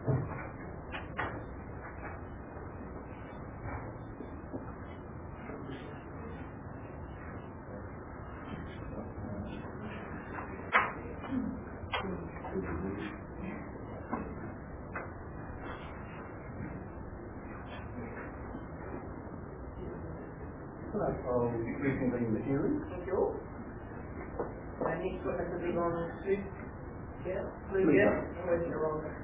I'll reconvene the hearing. Thank you all. Next witness will be on Sue. Yeah, Blue. Yeah. I'm working the wrong way.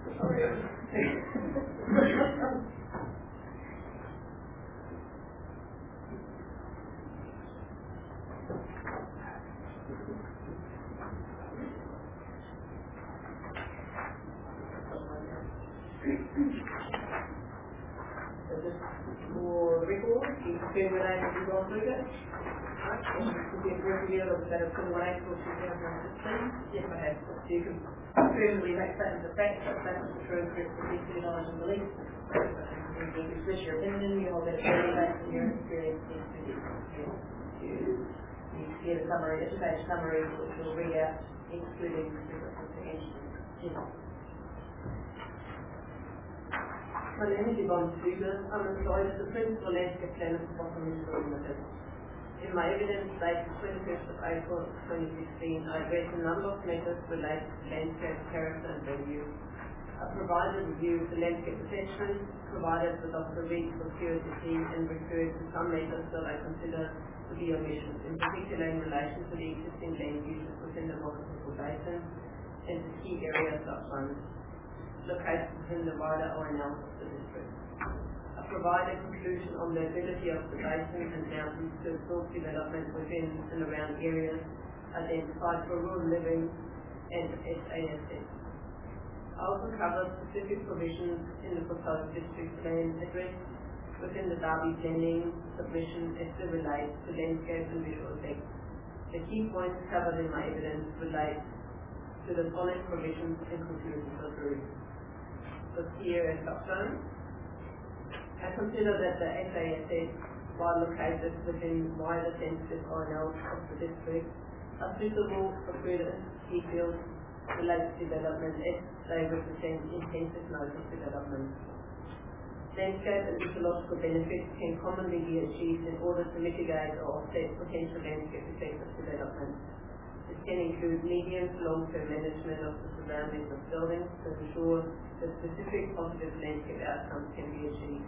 So just for the record, you confirm your name as Ron Luger. Could be a review of that of 21 April 2016. Yes, I have. So you can confirm that you make statements of fact, that statements are true, correct, and knowledge and belief. You express your opinion, you hold that very based on your experience you get a summary, a two-page summary which will read out excluding comprehension. My name is Yvonne Sugar. I'm employed as a principal landscape planner for Bottom Limited. In my evidence dated 21st of April 2016, I addressed a number of matters related to landscape character and value. I provided a review of the landscape assessment, provided with Dr. Reed for curiosity, and referred to some matters that I consider to be omissions, in particular in relation to the existing land uses within the Mokotuko Basin and the key areas upland located within the wider ONL of the district. I provide a conclusion on the ability of the basin and mountains to absorb development within and around areas identified for rural living and SASS. I also cover specific provisions in the proposed district plan addressed within the Derby planning submission as they relate to landscape and visual effects. The key points covered in my evidence relate to the following provisions and conclusions of the review. So here as shown, I consider that the SASS, while located within wider sensitive ONLs of the district, are suitable for further key fields related development as they represent intensive nodes of development. Landscape and ecological benefits can commonly be achieved in order to mitigate or offset potential landscape effects of development. This can include medium to long-term management of the surroundings of buildings to ensure that specific positive landscape outcomes can be achieved.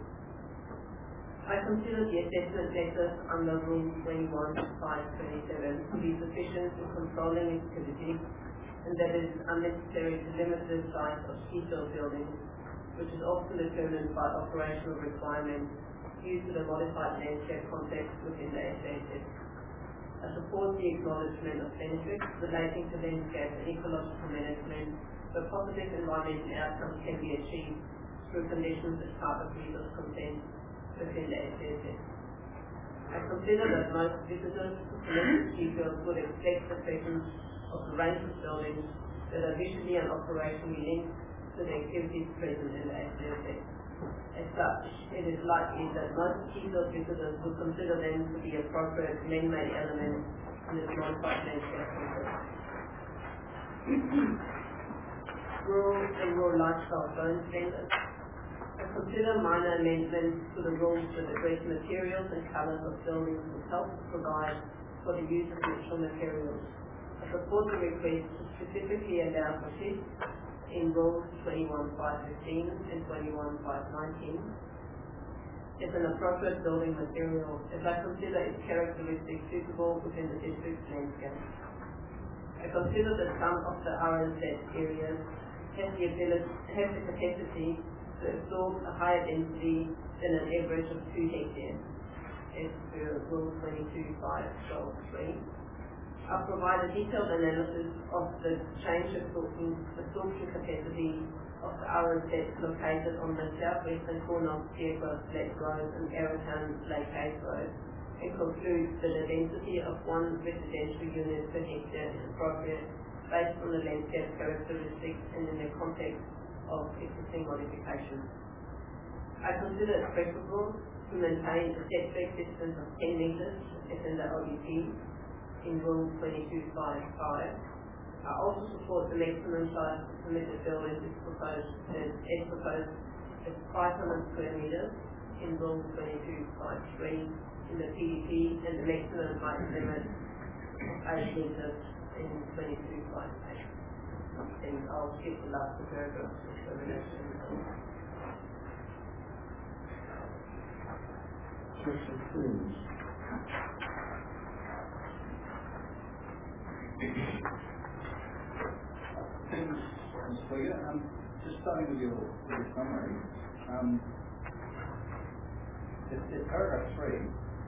I consider the assessment method under Rule 21.5.27 to be sufficient in controlling activity, and that it is unnecessary to limit the size of ski-field buildings, which is often determined by operational requirements due to the modified landscape context within the SASS. I support the acknowledgement of benefits relating to landscape and ecological management, where positive environmental outcomes can be achieved through conditions as part of resource consent within the SASS. I consider that most visitors who select ski fields would expect the presence of a range of buildings that are visually and operationally linked to the activities present in the SASS. As such, it is likely that most ski field visitors will consider them to be appropriate man-made elements in this modified landscape context. Rural and rural lifestyle zone standards. I consider minor amendments to the rules that address materials and colours of buildings will help to provide for the use of natural materials. I support the request to specifically allow for shifts in Rules 21.5.15 and 21.5.19 as an appropriate building material, as I consider its characteristics suitable within the district's landscape. I consider that some of the RNZ areas have the capacity to absorb a higher density than an average of 2 hectares, as per Rule 22.5.12.3. I'll provide a detailed analysis of the change absorption capacity of the RNZ located on the southwestern corner of Scarecrow Lake Road and Arrowtown Lake Hayes Road, and conclude that the density of 1 residential unit per hectare is appropriate based on the landscape characteristics and in the context of existing modifications. I consider it preferable to maintain a setback distance of 10 metres as in the ODP in Rule 22.5.5. I I also support the maximum size of permitted buildings is proposed as 500 square metres in Rule 22.3 in the PDP, and the maximum height limit of 8 metres in 22.8. And I'll skip the last paragraph for the next one. Thanks, Ms. Krieger. Just starting with your summary, in paragraph 3,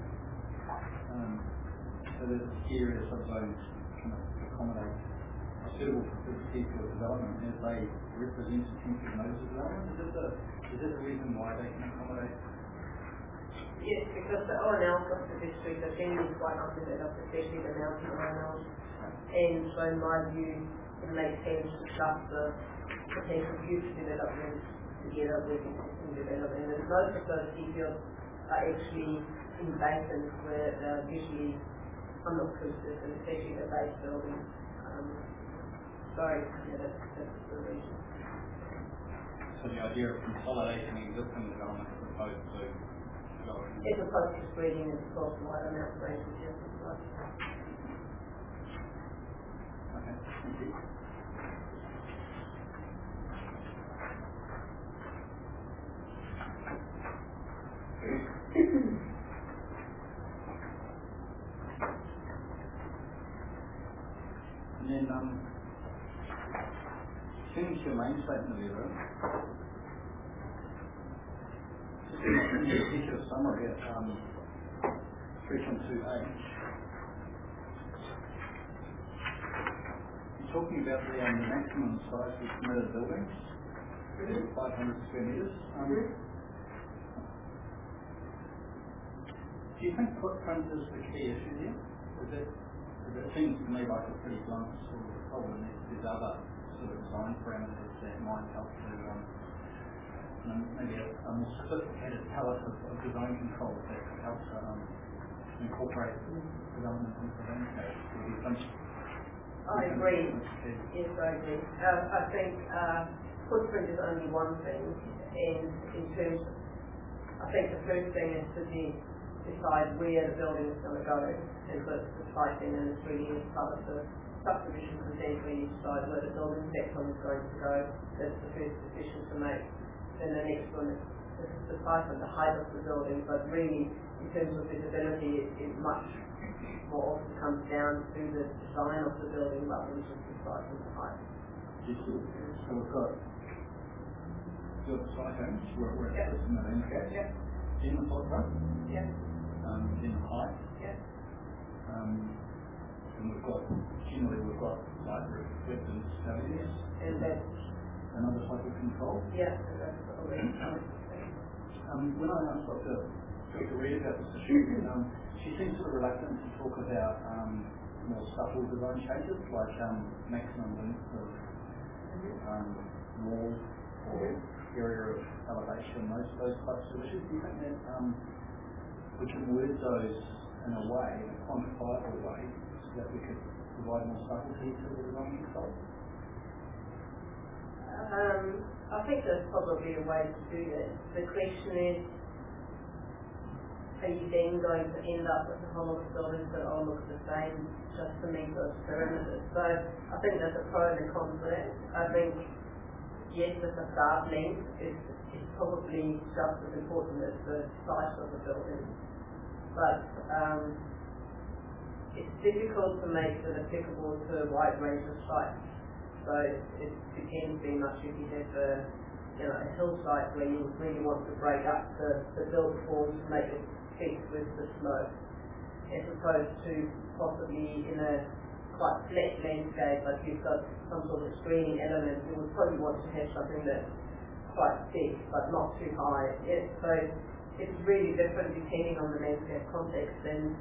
so that the ski area subzones can accommodate a suitable facility for development as they represent intensive nodes of development. Is that the reason why they can accommodate? Yes, because the ONL cluster district are generally quite underdeveloped, especially the mountain ONLs. And so in my view, it makes sense to cluster potential future development together with existing development. And most of those ski fields are actually in basins where they're usually unobtrusive, and especially the base buildings. That's the reason. So the idea of consolidating existing development as opposed to going... As opposed to spreading it across wider mountain ranges, yes, that's right. Okay, thank you. And then, turning to your main statement of error, just in the executive summary at 3.2H, you're talking about the maximum size of permitted buildings, 500 square metres. Do you think footprint is the key issue here? It seems to me like a pretty blunt sort of problem. There's other sort of design parameters that might help to maybe a more sophisticated palette of design controls that could help to incorporate development into the landscape. I agree. Yes, I agree. I think footprint is only one thing, and in terms of, I think the first thing is to decide where the building is going to go, and so it's the site-in, and it's really part of the subdivision consent where you decide where the building sector is going to go. That's the first decision to make. Then the next one is the site and the height of the building, but really in terms of visibility it much more often comes down to the design of the building rather than just the size and the height. So we've got the site-in, where it sits in the landscape, in the footprint, in the height, and we've got light reflectance values, and that's another type of control. And that's already when I asked Dr. Reid about this issue, she seems sort of reluctant to talk about more subtle design changes like maximum length of wall or area of elevation, those types of issues. Do you think that we can word those in a way, in a quantifiable way, so that we could provide more subtlety to the design control? I think there's probably a way to do that. The question is, are you then going to end up with a whole lot of buildings that all look the same just to meet those parameters? So I think there's a pro and a con to that. I think, yes, the facade length is probably just as important as the size of the building. But it's difficult to make it applicable to a wide range of sites. So it depends very much if you have a hillside where you really want to break up the build forms to make it fit with the slope, as opposed to possibly in a quite flat landscape, but you've got some sort of screening element. You would probably want to have something that's quite thick but not too high. So it's really different depending on the landscape context. And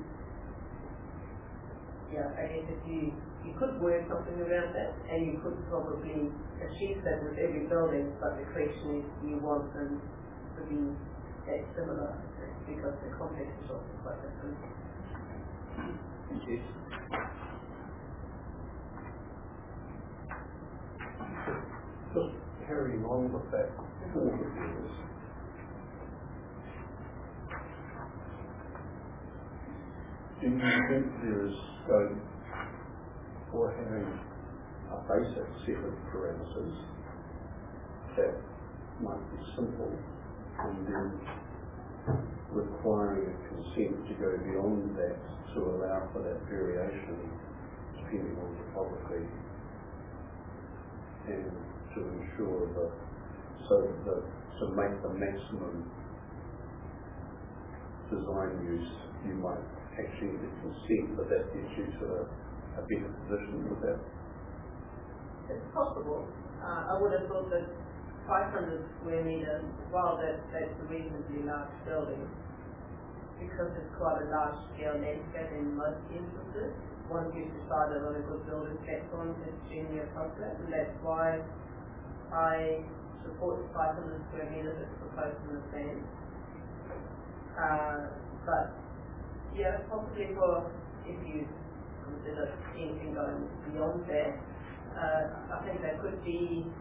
I guess if you could work something around that, and you could probably achieve that with every building, but the question is, do you want them to be that similar? Because the context is also quite different. Thank you. Just carrying on with that thought of yours, do you think there is scope for having a basic set of parameters that might be simple and then requiring a consent to go beyond that to allow for that variation depending on topography and to ensure that to make the maximum design use you might actually need consent, but that gets you to a better position with that? It's possible. I would have thought that 500 square metres, while that's a reasonably large building, because it's quite a large scale landscape in most instances, once you've decided on a good building platform, it's generally appropriate, and that's why I support 500 square metres as proposed in the plan. But yeah, possibly for if you consider anything going beyond that, I think there could be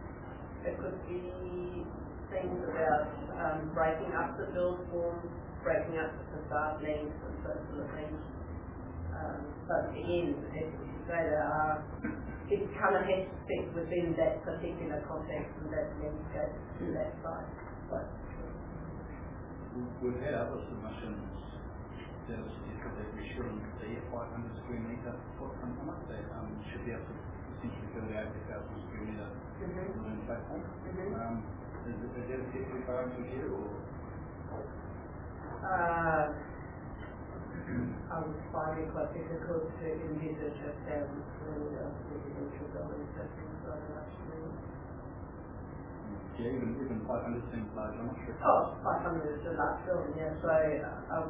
things about breaking up the build form, breaking up the facade length and those sort of things. But again, as you say, it kind of has to fit within that particular context and that landscape to that site. We've had other submissions that have suggested that we shouldn't be a 500 square metre footprint on it, that should be able to essentially build out 8,000 square metre balloon platform. Is that a particularly far into view, or? I would find it quite difficult to envisage a 1,000 square metre residential building setting so much. Yeah, even 500 seems large, I'm not sure. Oh, 500 is a large building, yeah, so I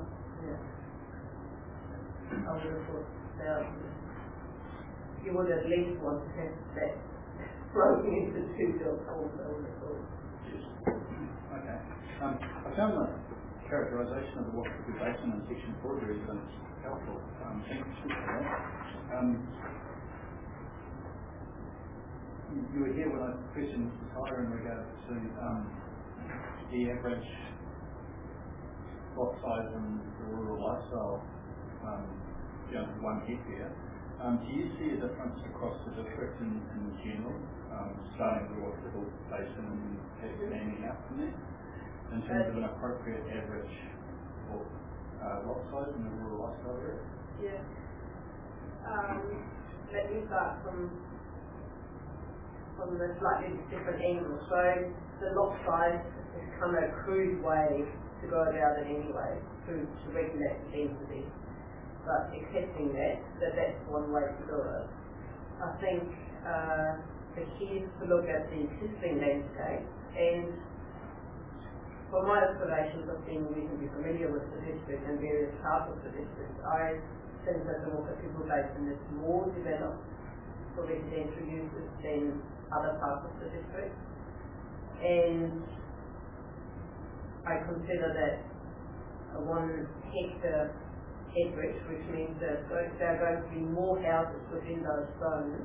would have thought you would at least want to have that broken into two build forms, I would have thought. Yes. Okay. I found the characterisation of the Whakapuku Basin in section 4 very helpful. Thank you for that. You were here when I questioned Mrs. Tyler in regard to the average lot size and the rural lifestyle, 1 hectare. Do you see a difference across the district in general, starting with the Whakapuku Basin and expanding out from there, in terms of an appropriate average for lot size in the rural lifestyle area? Yeah. Let me start from a slightly different angle. So the lot size is kind of a crude way to go about it anyway, to regulate the density. But accepting that's one way to do it. I think the key is to look at the existing landscape, and from my observations of being reasonably familiar with the district and various parts of the district, I think that the Whakapuku Basin is more developed for residential uses than other parts of the district, and I consider that a 1 hectare acreage, which means that there are going to be more houses within those zones,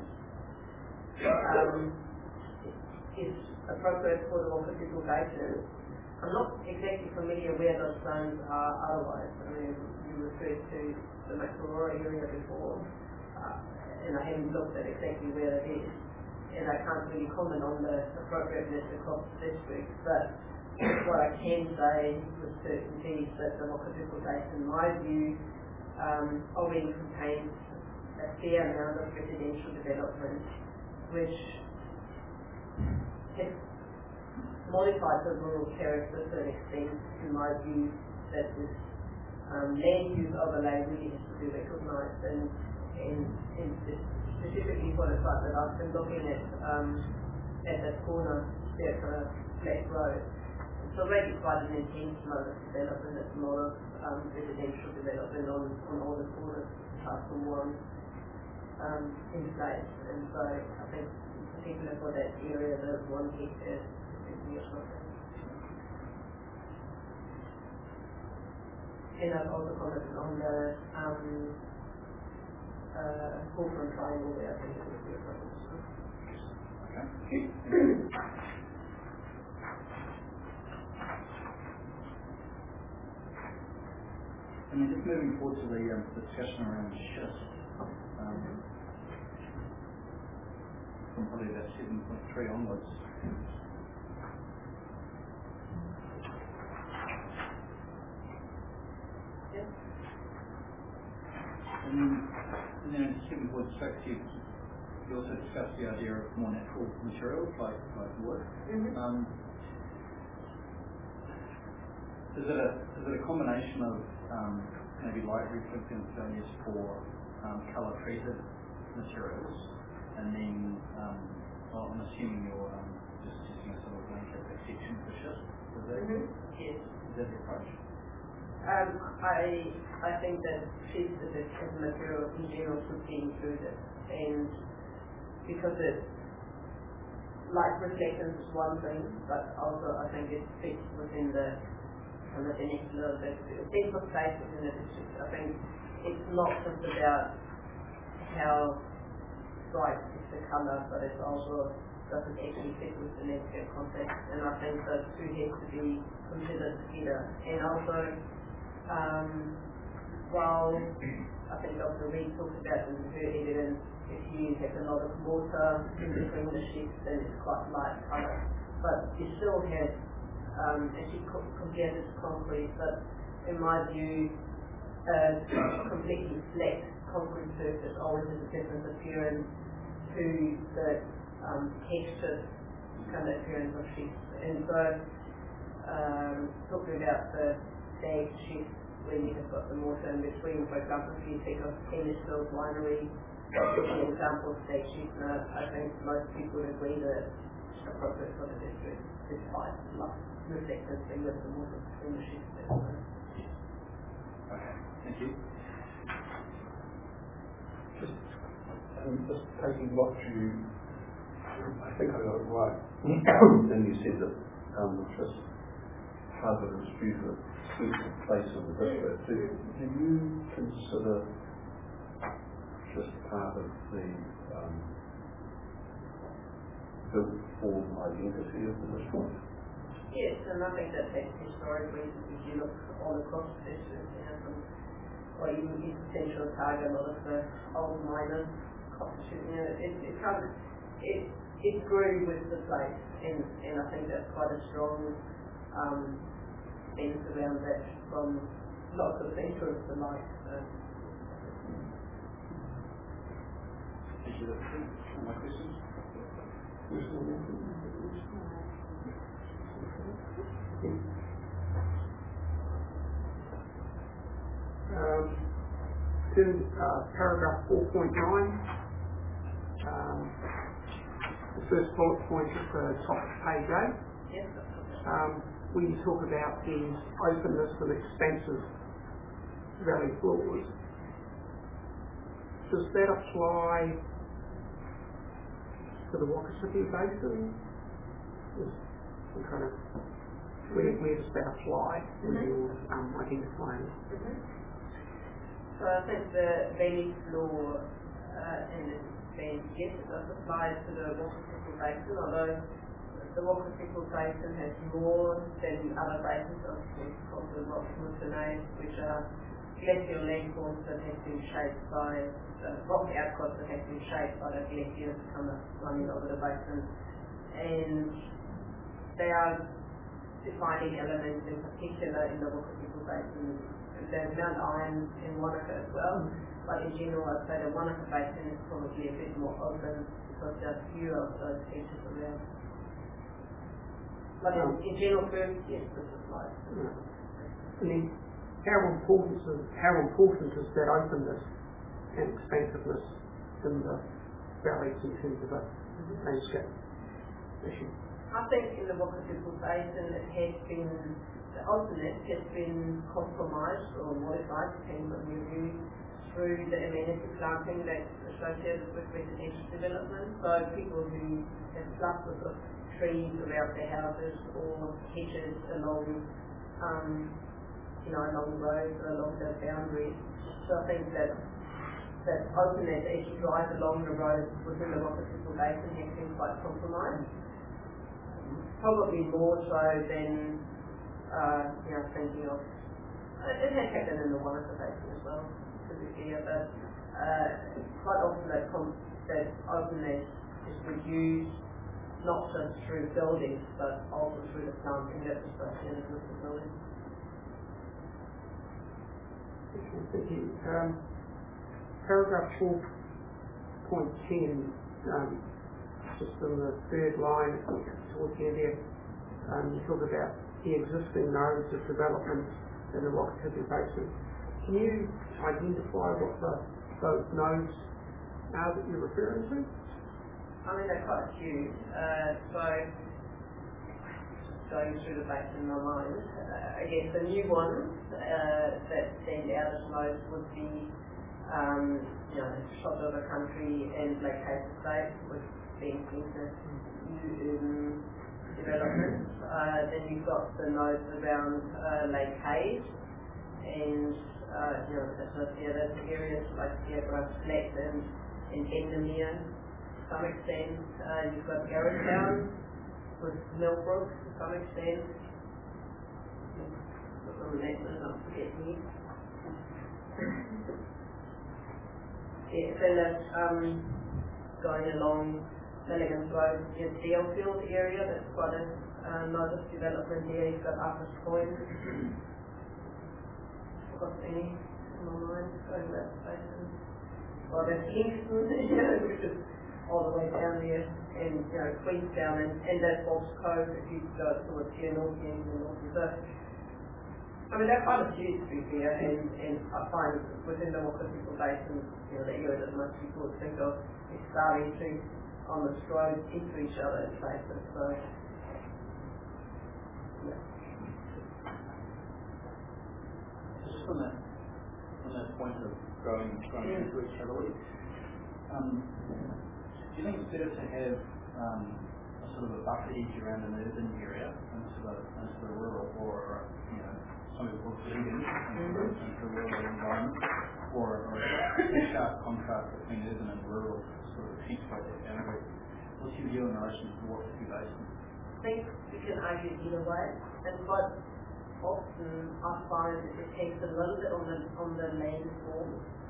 is appropriate for the Whakapuku Basin. I'm not exactly familiar where those zones are otherwise. I mean, you referred to the Makarora area before, and I haven't looked at exactly where it is, and I can't really comment on the appropriateness across the district, but what I can say with certainty is that the Whakapuku Basin, in my view, already contains a fair amount of residential development, which has modified the rural character to an extent, in my view, that this land use overlay really has to be recognised, and specifically for the site that I've been looking at that corner there for a flat road. It's already quite an intense mode of development. There's a lot of residential development on all the corners, apart from one in place. And so I think, in particular for that area, the 1 hectare is near something. And I've also commented on the Hawthorne Triangle there. I think it would be a problem. And then just moving forward to the discussion around shifts, from probably about 7.3 onwards. Yep. And then in 7.6, you also discussed the idea of more natural materials like wood. Mm-hmm. Is it a combination of maybe light reflectance values for colour treated materials, and then I'm assuming you're just using a sort of blanket exception for shift. Is that Yes. Is that the approach? I think that shift as a material in general should be included, and because it light reflectance is one thing, but also I think it fits within the next little bit. Think of space within it. I think it's not just about how bright is the colour, but it's also does it actually fit with the landscape context. And I think those two have to be considered together. And also, while I think Dr. Reid talked about in her evidence, if you have a lot of water in between the sheets, then it's quite light colour. But you still have actually compared it to concrete, but in my view, a completely flat concrete surface always has a different appearance to the textured kind of appearance of sheets. And so, talking about the stag sheets, when you have got the water in between, for example, if you think of Kennisville Winery, that's an example of stag sheets, and I think most people would agree that it's appropriate for the district, despite reflectance being with the water between the sheets. Okay, thank you. Just taking what I think I got it right, and you said that just Harvard is due to its place in the district. Do you consider just part of the built form identity of the district? Yes, and I think that historically, if you look all across the district, or even in Central Otago, a lot of the old miners constitute, it grew with the place, and I think that's quite a strong sense around that from lots of centre of the life. Thank you. Any more questions? In paragraph 4.9, the first bullet point at the top of page 8, Yes. when you talk about the openness and expansive valley floors, does that apply to the Wakasiti Basin? Where does that apply when you're identifying? So I think the valley floor in this band, yes, it does apply to the Wakasiti Basin, although the Wakasiti Basin has more than other basins, obviously called the Rocky Mountains, which are glacial landforms that have been shaped by rock outcrops that have been shaped by the glaciers kind of running over the basin, and they are defining elements in particular in the Wakasiti Basin. There's Mount Iron in Wanaka as well, but in general I'd say the Wanaka Basin is probably a bit more open because there are fewer of those features around. But in general terms, yes, this applies. And then how important is that openness and expansiveness in the valleys in terms of a landscape issue? I think in the Wakasiti Basin it has been, the openness has been compromised or modified depending on your view through the amenity planting that's associated with residential development. So people who have clusters of trees around their houses or hedges along along the roads or along the boundaries. So I think that that openness as you drive along the road within the Wakatipu Basin has been quite compromised. Probably more so than thinking of it has happened in the Wanaka Basin as well, to be fair, but quite often that openness is reduced not just through buildings but also through the planting that was associated with the building. Thank you. Paragraph 4.10, just in the third line towards the end there, you talk about the existing nodes of development in the Wakatipu Basin. Can you identify what those nodes are that you're referring to? I mean, they're quite huge. So, going through the basin in my mind, I guess the new ones that stand out as most would be, Shot River Country and Lake Hayes Estate, with being into new urban developments. Then you've got the nodes around Lake Hayes and associated areas like Sierra Flat and Endemere to some extent. You've got Garrowtown with Millbrook to some extent. Look on the map and not forget me. Then that's going along Milligan's Road, Dealfield area, that's quite a noticed development here. You've got Upper Point. Got any in my mind going that basin. Well, there's Kingston, which is all the way down there, and Queenstown, and that's Bob's Cove if you go towards here, North End and North End. So, I mean, they're quite a few to be fair, and I find within the Wakatipu Basin, the area that most people would think of is starting to, on the road, into each other in places. So, yeah. Just on that point of growing into each other, do you think it's better to have a sort of a bufferage around an urban area into the rural, or some people bleeding into the rural environment, or a sharp contrast between urban and rural sort of accentuate that boundary? What's your view in relation to what the basin? I think we can argue either way, and quite often I find it depends a little bit on the land form.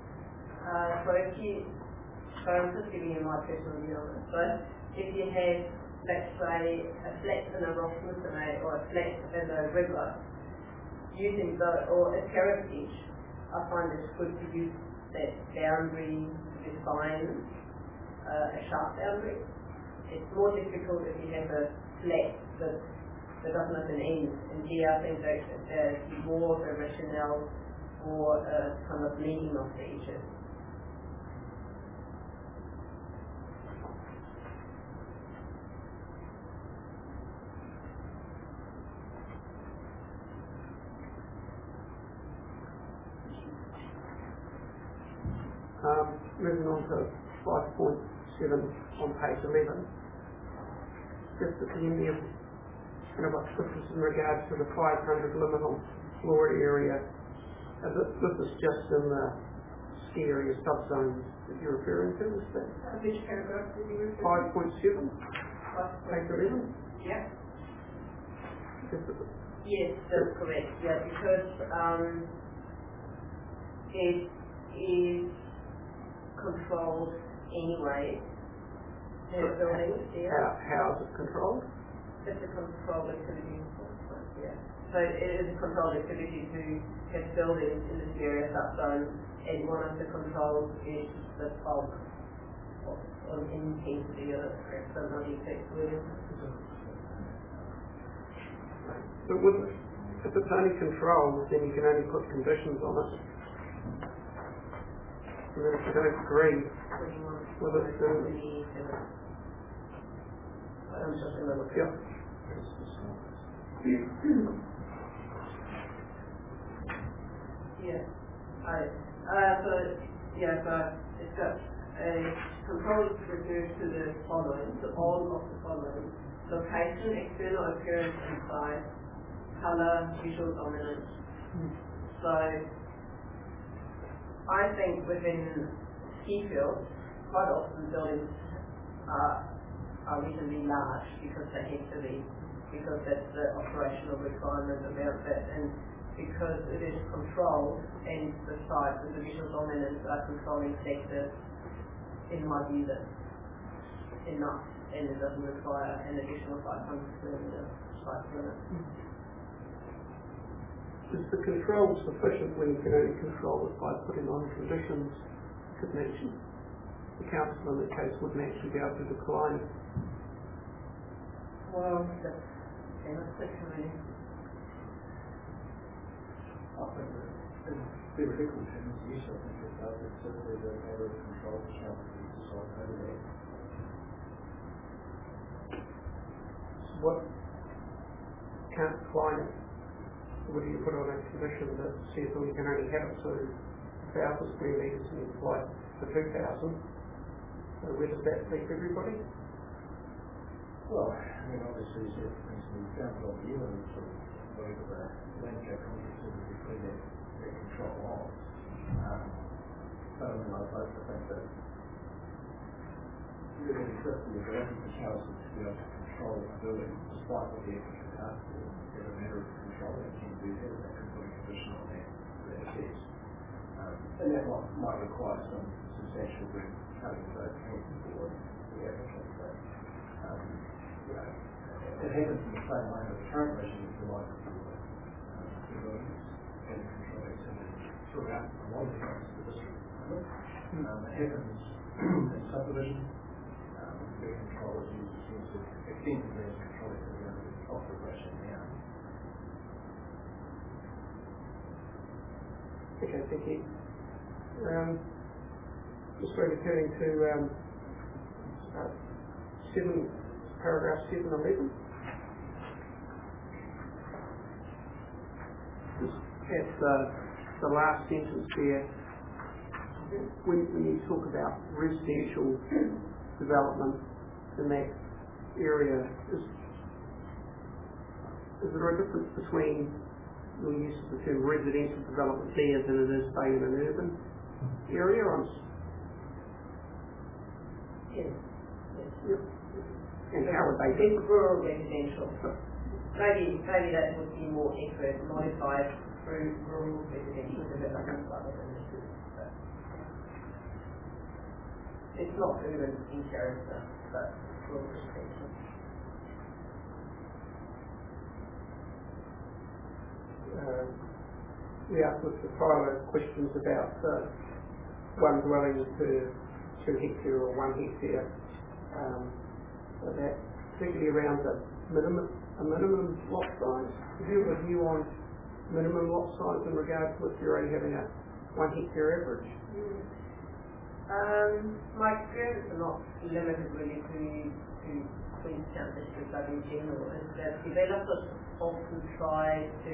So I'm just giving you my personal view on it. So if you have, let's say, a flat in a rock or a flat in a river, using or a heritage, I find it's good to use that boundary to define a sharp boundary. It's more difficult if you have a flat that doesn't have an end, and here I think that there's more of a rationale for a kind of leading of the edges. Moving on to 5.7 on page 11. Just at the end there, this is in regards to the 500 limit on floor area. This is just in the ski area subzones that you're referring to, is that? Which paragraph did you refer to? 5.7? Page 11? Yeah. Yes, that's correct. Yeah, because it is controlled anyway. The buildings, yeah. How is it controlled? It's a controlled activity. Yeah. So it is a controlled activity to have buildings in this area subzone, and one of the controls is the bulk of intensity of it. Correct? So not the effect word. But if it's only controlled, then you can only put conditions on it. And then if you don't agree with it, then... Yeah. Yeah. So it's got a control refers to the following, to all of the following: location, external appearance and size, color, visual dominance. So I think within ski fields, quite often buildings are reasonably large because they have to be, because that's the operational requirement about that, and because it is controlled and the site, the divisional dominants are controlling sectors, in my view, that's enough, and it doesn't require an additional 500 square metre site limit. Is the control sufficient when you can only control it by putting on conditions to mention? The council in that case wouldn't actually be able to decline it. Well, that's really. I think that in theoretical terms, yes, I think it does. It's certainly the matter of control which has to be decided over there. So what can't decline it? Would you put on a condition that says, well, you can only have it to 1,000 square metres and you apply for 2,000? So where does that leave everybody? Well, I mean, obviously, as you mentioned, the council of the evidence of whatever the landscape contracts are between their control of. But I mean, I'd like to think that really just the ability for council to be able to control a building, despite what the applicant asked for, is a matter of control that can do that, that can put a condition on that effect. And that might require some substantial cutting of those hands for the applicant. But, you know, it happens in the same way with the current regime, if you like, for buildings and control activities throughout a lot of the parts of the district. It happens in subdivision, where control is used extensively as control activity of the operation now. Okay, thank you. Just returning to paragraph 711. Just at the last sentence there, when you talk about residential development in that area, is there a difference between your use of the term residential development there than it is, say, in an urban area? Yes. Yep. And how would they be? Rural residential. Maybe that would be more accurate, modified through rural residential development rather than this. It's not urban in character, but rural residential. We asked with the prior questions about one dwelling per 2 hectare or 1 hectare. So that particularly around a minimum lot size. Do you have a view on minimum lot size in regards to if you're only having a 1 hectare average? My experience is not limited really to Queenstown district, but in general, is that developers often try to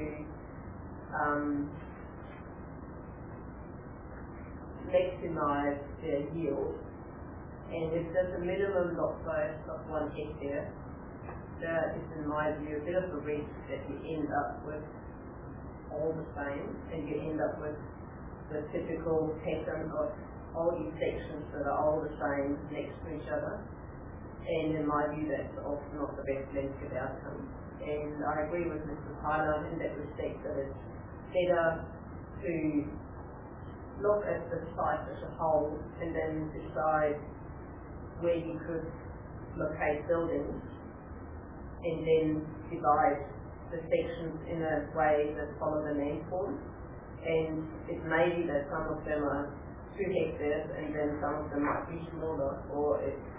maximize their yield, and if there's a minimum lot size of 1 hectare, that is, in my view, a bit of a risk that you end up with all the same, and you end up with the typical pattern of all these sections that are all the same next to each other. And in my view, that's often not the best landscape outcome. And I agree with Mr. Tyler in that respect, that it's better to look at the site as a whole and then decide where you could locate buildings, and then divide the sections in a way that follow the landform. And it may be that some of them are 2 hectares and then some of them might be smaller, or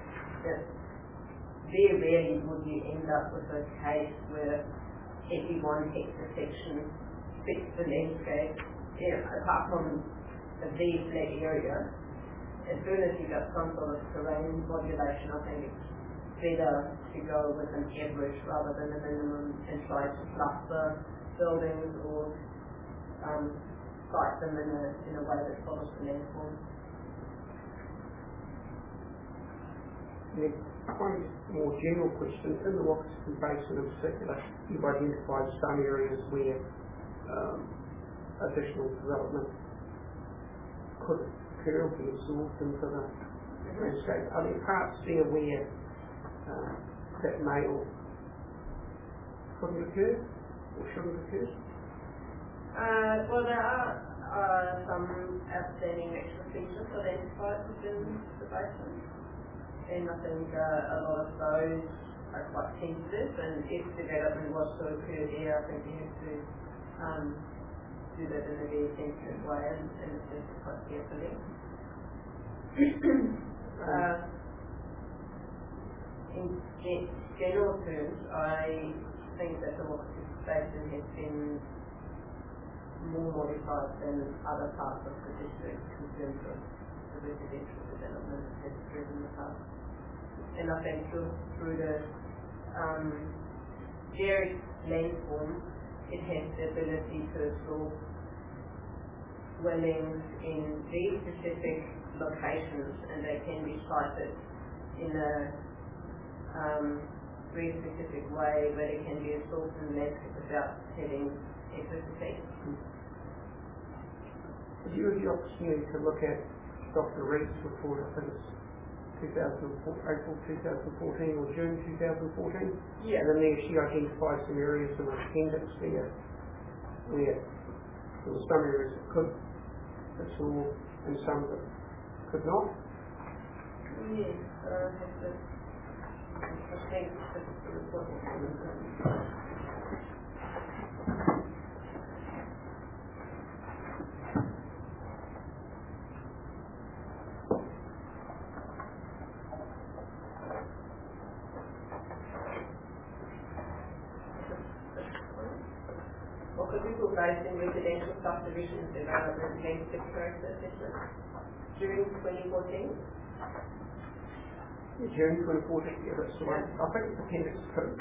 very rarely would you end up with a case where every 1 hectare section fits the landscape, apart from a very flat area. As soon as you got some sort of terrain modulation, I think it's better to go with an average rather than a minimum and try to cluster buildings or site them in a way that follows the landform. One more general question. In the Whakatane Basin in particular, you've identified some areas where additional development could occur or be absorbed into the landscape? Are there parts there where that may or couldn't occur or shouldn't occur? Well, there are some outstanding natural features identified within the basin, and I think a lot of those are quite sensitive, and if development was to occur there, I think you have to do that in a very sensitive way and assess it quite carefully. In general terms, I think that the Whakatū Basin has been more modified than other parts of the district in terms of the residential development that has occurred in the past. And I think through the varied landform, it has the ability to absorb dwellings in very specific locations, and they can be sited in a very specific way where they can be absorbed in the landscape without having electricity. Did you have the opportunity to look at Dr. Reed's report? I think it's April 2014 or June 2014? Yeah. And then there she identified some areas in the appendix there where there were some areas that could absorb and some that could not. Yes, I think that's the report. Whakatū Basin residential subdivision development landscape character assessment during 2014. June 2014, yeah, that's the one. I think it's appendix 2.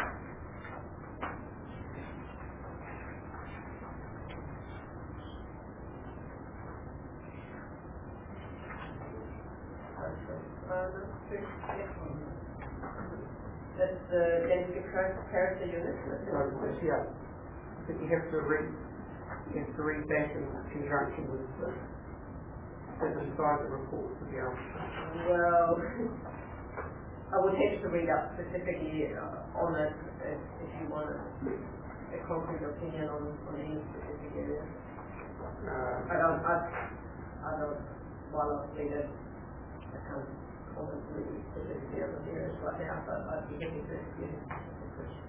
That's the landscape character unit. Yeah. I think you have to read that in conjunction with the advisor report to be able to. Well, I would have to read up specifically on it if you want a concrete opinion on any specific area. I don't, while I've read it, I can't comment really specifically on the areas right now, but I'd be happy to explain the question.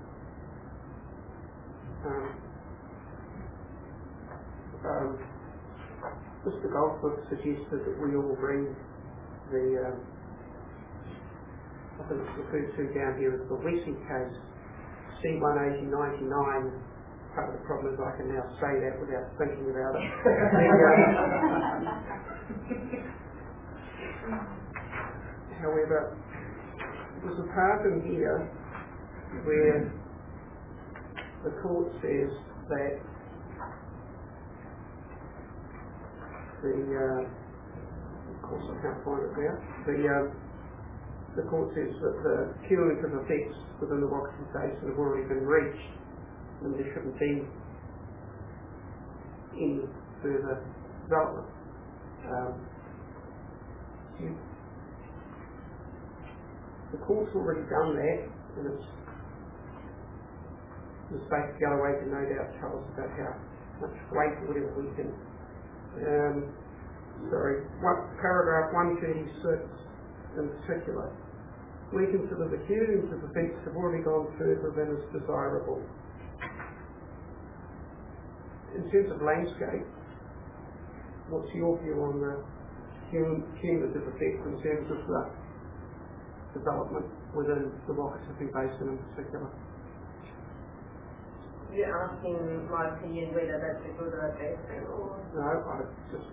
Mr. Goldberg suggested that we all read the I think it's referred to down here as the Wessie case, C18099. Part of the problem is I can now say that without thinking about it. However, there's a part in here where the court says that of course I can't find it now, the court says that the cumulative effects within the Whakatū Basin have already been reached and there shouldn't be any further development. The court's already done that, and it's Ms. Baker-Galloway can no doubt tell us about how much weight or whatever we can. Paragraph 136 in particular. We consider the cumulative effects have already gone further than is desirable. In terms of landscape, what's your view on the cumulative effects in terms of the development within the Whakatū Basin in particular? You're asking my opinion whether that's a good or a bad thing, or? No, I just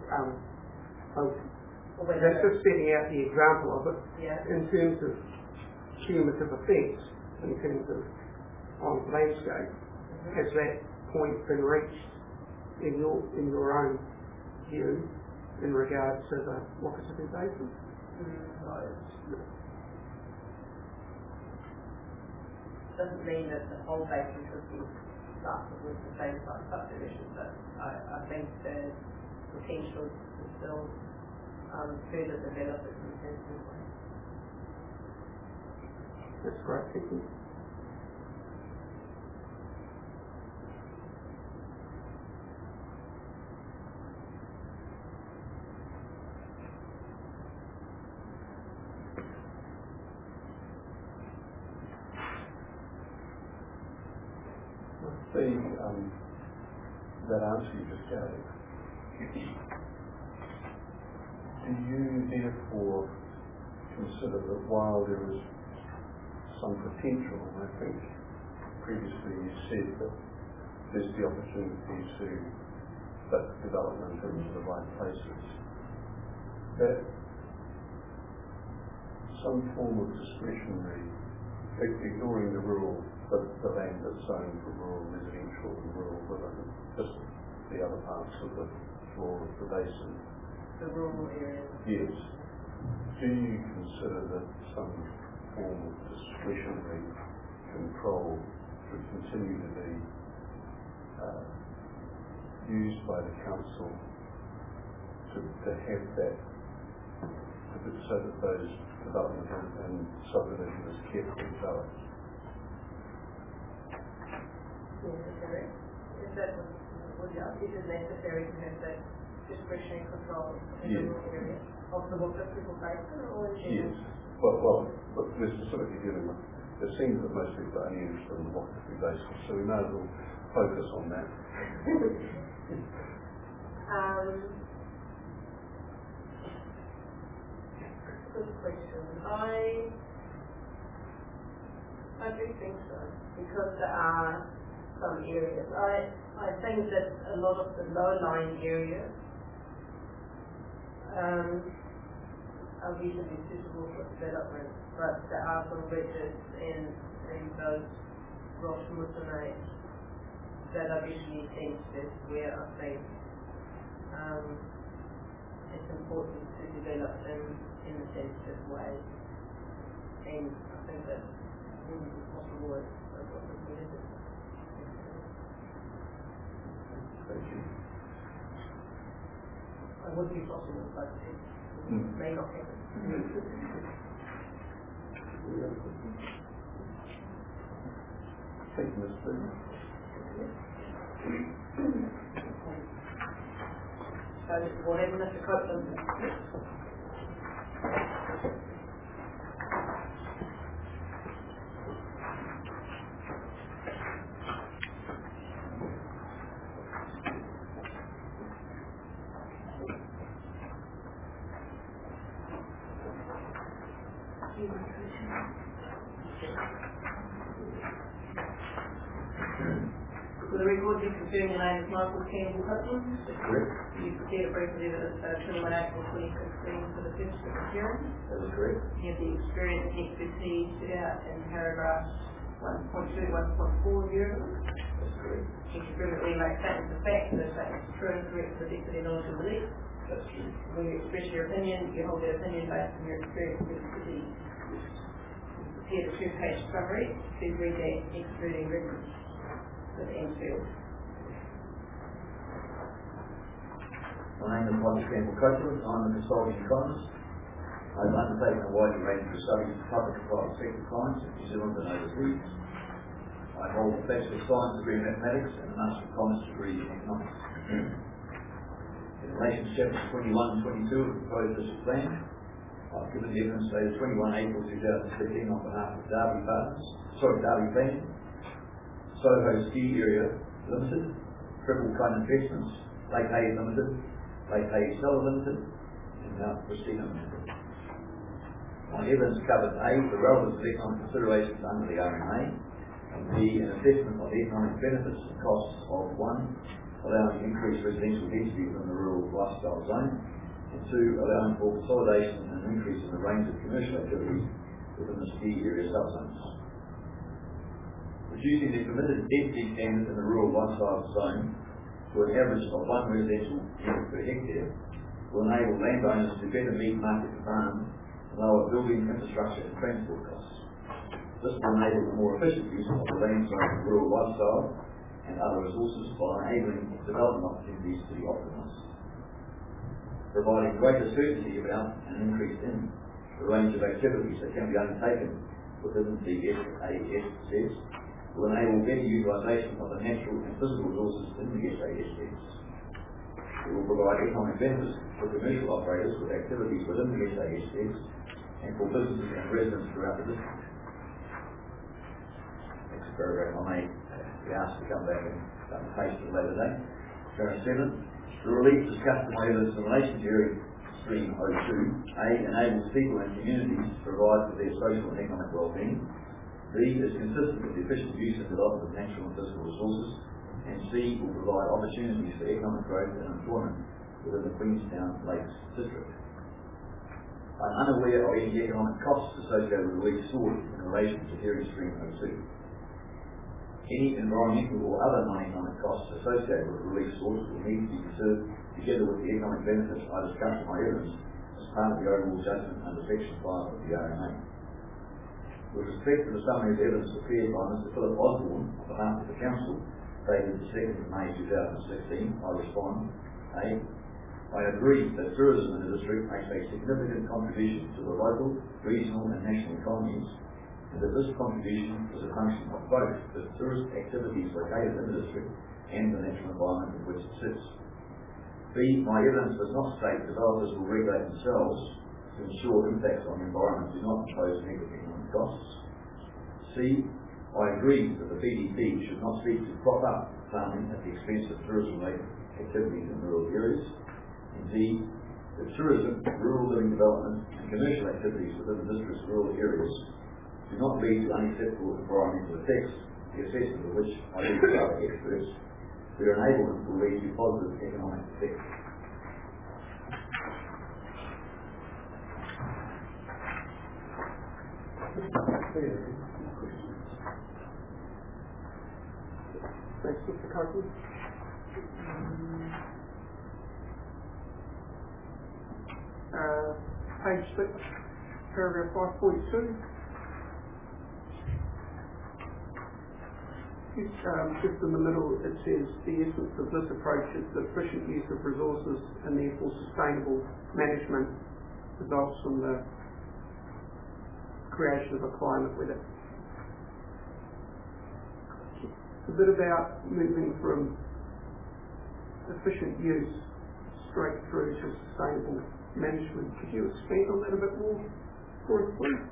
that's just setting out the example of it. Yeah. In terms of cumulative effects, in terms of on landscape, has that point been reached in your own view in regard to the Whakatū Basin? No. Doesn't mean that the whole basin should be started with the same size subdivision, but I think there's potential to still further develop it in a sensible way. That's great, thank you. That answer you just gave, do you therefore consider that while there is some potential, and I think previously you said that there's the opportunity to put development into the right places, that some form of discretionary, ignoring the land that's zoned for rural residential and rural living, just the other parts of the floor of the basin. The rural areas? Yes. Do you consider that some form of discretionary control should continue to be used by the council to have that, so that those development and subdivision is carefully developed? Necessary? Is that what you ask? Is it necessary to have that discretionary control in the rural area of the Whakatipu Basin or in general? Yes. Well, but we're specifically dealing with, it seems that most people are only interested in the Whakatipu Basin, so we may as well focus on that. Good question. I do think so, because there are some areas. I think that a lot of the low-lying areas are reasonably suitable for development, but there are some ridges in those rock mountains that are visually sensitive, where I think it's important to develop them in a sensitive way, and I think that wouldn't be possible as what we did. Thank you. It would be possible, but it may not happen. Thank you, Ms. Booth. So, whatever Mr. Copeland. For the record, you confirm your name is Michael Campbell Copeland? Correct. You prepared a brief of evidence 21 April 2016 for the first written hearing? That is correct. You have the experience and expertise set out in paragraphs 1.2 and 1.4 of your evidence? That's correct. You confirm that we make statements of fact, those statements are true and correct for the best of their knowledge and belief? That's true. When you express your opinion, you hold that opinion based on your experience and expertise. Prepare the two-page summary, please read that excluding reference to the end field. My name is Michael Campbell Copeland. I'm a consulting economist. I've undertaken a wide range of studies of public and private sector clients in New Zealand and overseas. I hold a Bachelor of Science degree in Mathematics and a Master of Commerce degree in Economics. In relation to chapters 21 and 22 of the proposed district plan, I've given evidence dated 21 April 2015 on behalf of Derby Planning, Soho Ski Area Limited, Triple Cone Investments, Lake Hayes Limited, Lake Hayes Seller Limited, and Mount Christina Limited. My evidence covered A, the relevance of economic considerations under the RMA, and B, an assessment of the economic benefits and costs of 1, allowing increased residential density within the rural lifestyle zone, and 2, allowing for consolidation and an increase in the range of commercial activities within the ski area subzones. Reducing the permitted density standard in the rural lifestyle zone to an average of 1 residential unit per hectare will enable landowners to better meet market demand and lower building infrastructure and transport costs. This will enable the more efficient use of the land zone for rural lifestyle and other resources by enabling development opportunities to be optimised. providing greater certainty about an increase in the range of activities that can be undertaken within the SASS will enable better utilisation of the natural and physical resources in the SASS. It will provide economic benefits for commercial operators with activities within the SASS and for businesses and residents throughout the district. Next paragraph I may be asked to come back and paste it later date. Paragraph 7. The relief discussed in my evidence in relation to area stream 02, A, enables people and communities to provide for their social and economic well-being. B, is consistent with the efficient use and development of natural and physical resources. And C, will provide opportunities for economic growth and employment within the Queenstown Lakes District. I am unaware of any economic costs associated with the relief sought in relation to area stream 02. Any environmental or other non-economic costs associated with the relief source will need to be considered together with the economic benefits I discussed in my evidence as part of the overall judgment under Section 5 of the RMA. With respect to the summary of evidence prepared by Mr. Philip Osborne on behalf of the Council, dated the 2nd of May 2016, I respond, A, I agree that tourism in the district makes a significant contribution to the local, regional and national economies, and that this contribution is a function of both the tourist activities located in the district and the natural environment in which it sits. B, my evidence does not state developers will regulate themselves to ensure impacts on the environment do not impose negative economic costs. C, I agree that the PDP should not seek to prop up farming at the expense of tourism-related activities in rural areas. And D, that tourism, rural living development and commercial activities within the district's rural areas do not lead to unacceptable environmental effects, the assessment of which I leave to other experts, their enablement will lead to positive economic effects. Thanks, Mr. Coakley. Page 6, paragraph 5.2. Just in the middle it says the essence of this approach is the efficient use of resources and therefore sustainable management results from the creation of a climate with it. A bit about moving from efficient use straight through to sustainable management. Could you expand on that a bit more for us, please?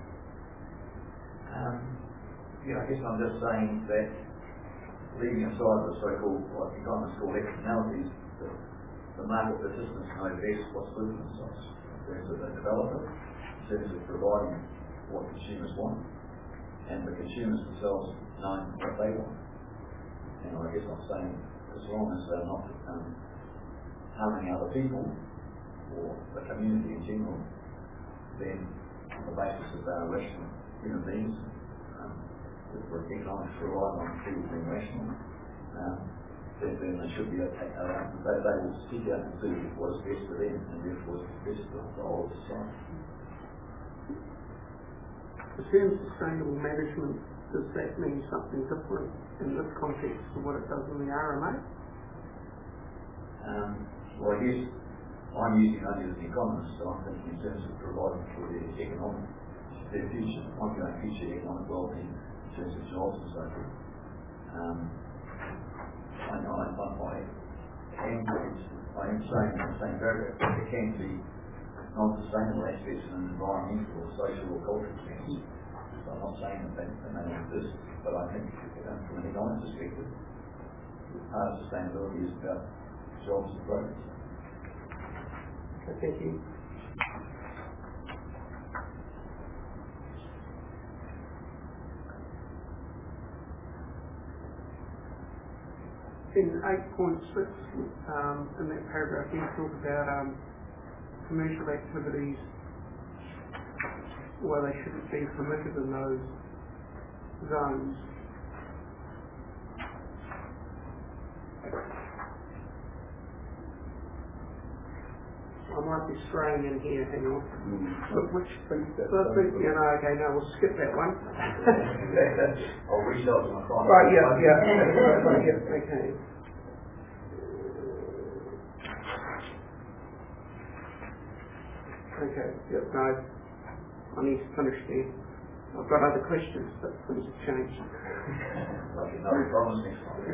Yeah, I guess I'm just saying that leaving aside the so-called, what economists call externalities, the market participants know best what's good for themselves in terms of the developer, in terms of providing what consumers want, and the consumers themselves knowing what they want. And I guess I'm saying as long as they're not harming other people or the community in general, then on the basis of our rational human beings, for economics to rely on people being rational, then they should be around. They will seek out and do what is best for them, and therefore is best for the whole of society. The term sustainable management, does that mean something different in this context to what it does in the RMA? Well, I guess I'm using only as an economist, so I'm thinking in terms of providing for their economic, their future, ongoing future economic well-being, in terms of jobs and so forth. I am saying in the same paragraph that there can be non-sustainable aspects in an environmental or social or cultural sense. So I'm not saying that they may not exist, but I think from an economic perspective, part of sustainability is about jobs and growth. Okay, thank you. In 8.6, in that paragraph, you talk about commercial activities, where they shouldn't be permitted in those zones. I might be straying in here, hang on. Which piece that? Okay, no, we'll skip that one. I'll reach out to my client. Right, yeah, okay. Okay, yeah, no, I need to finish there. I've got other questions, but things have changed. Like another promise next time.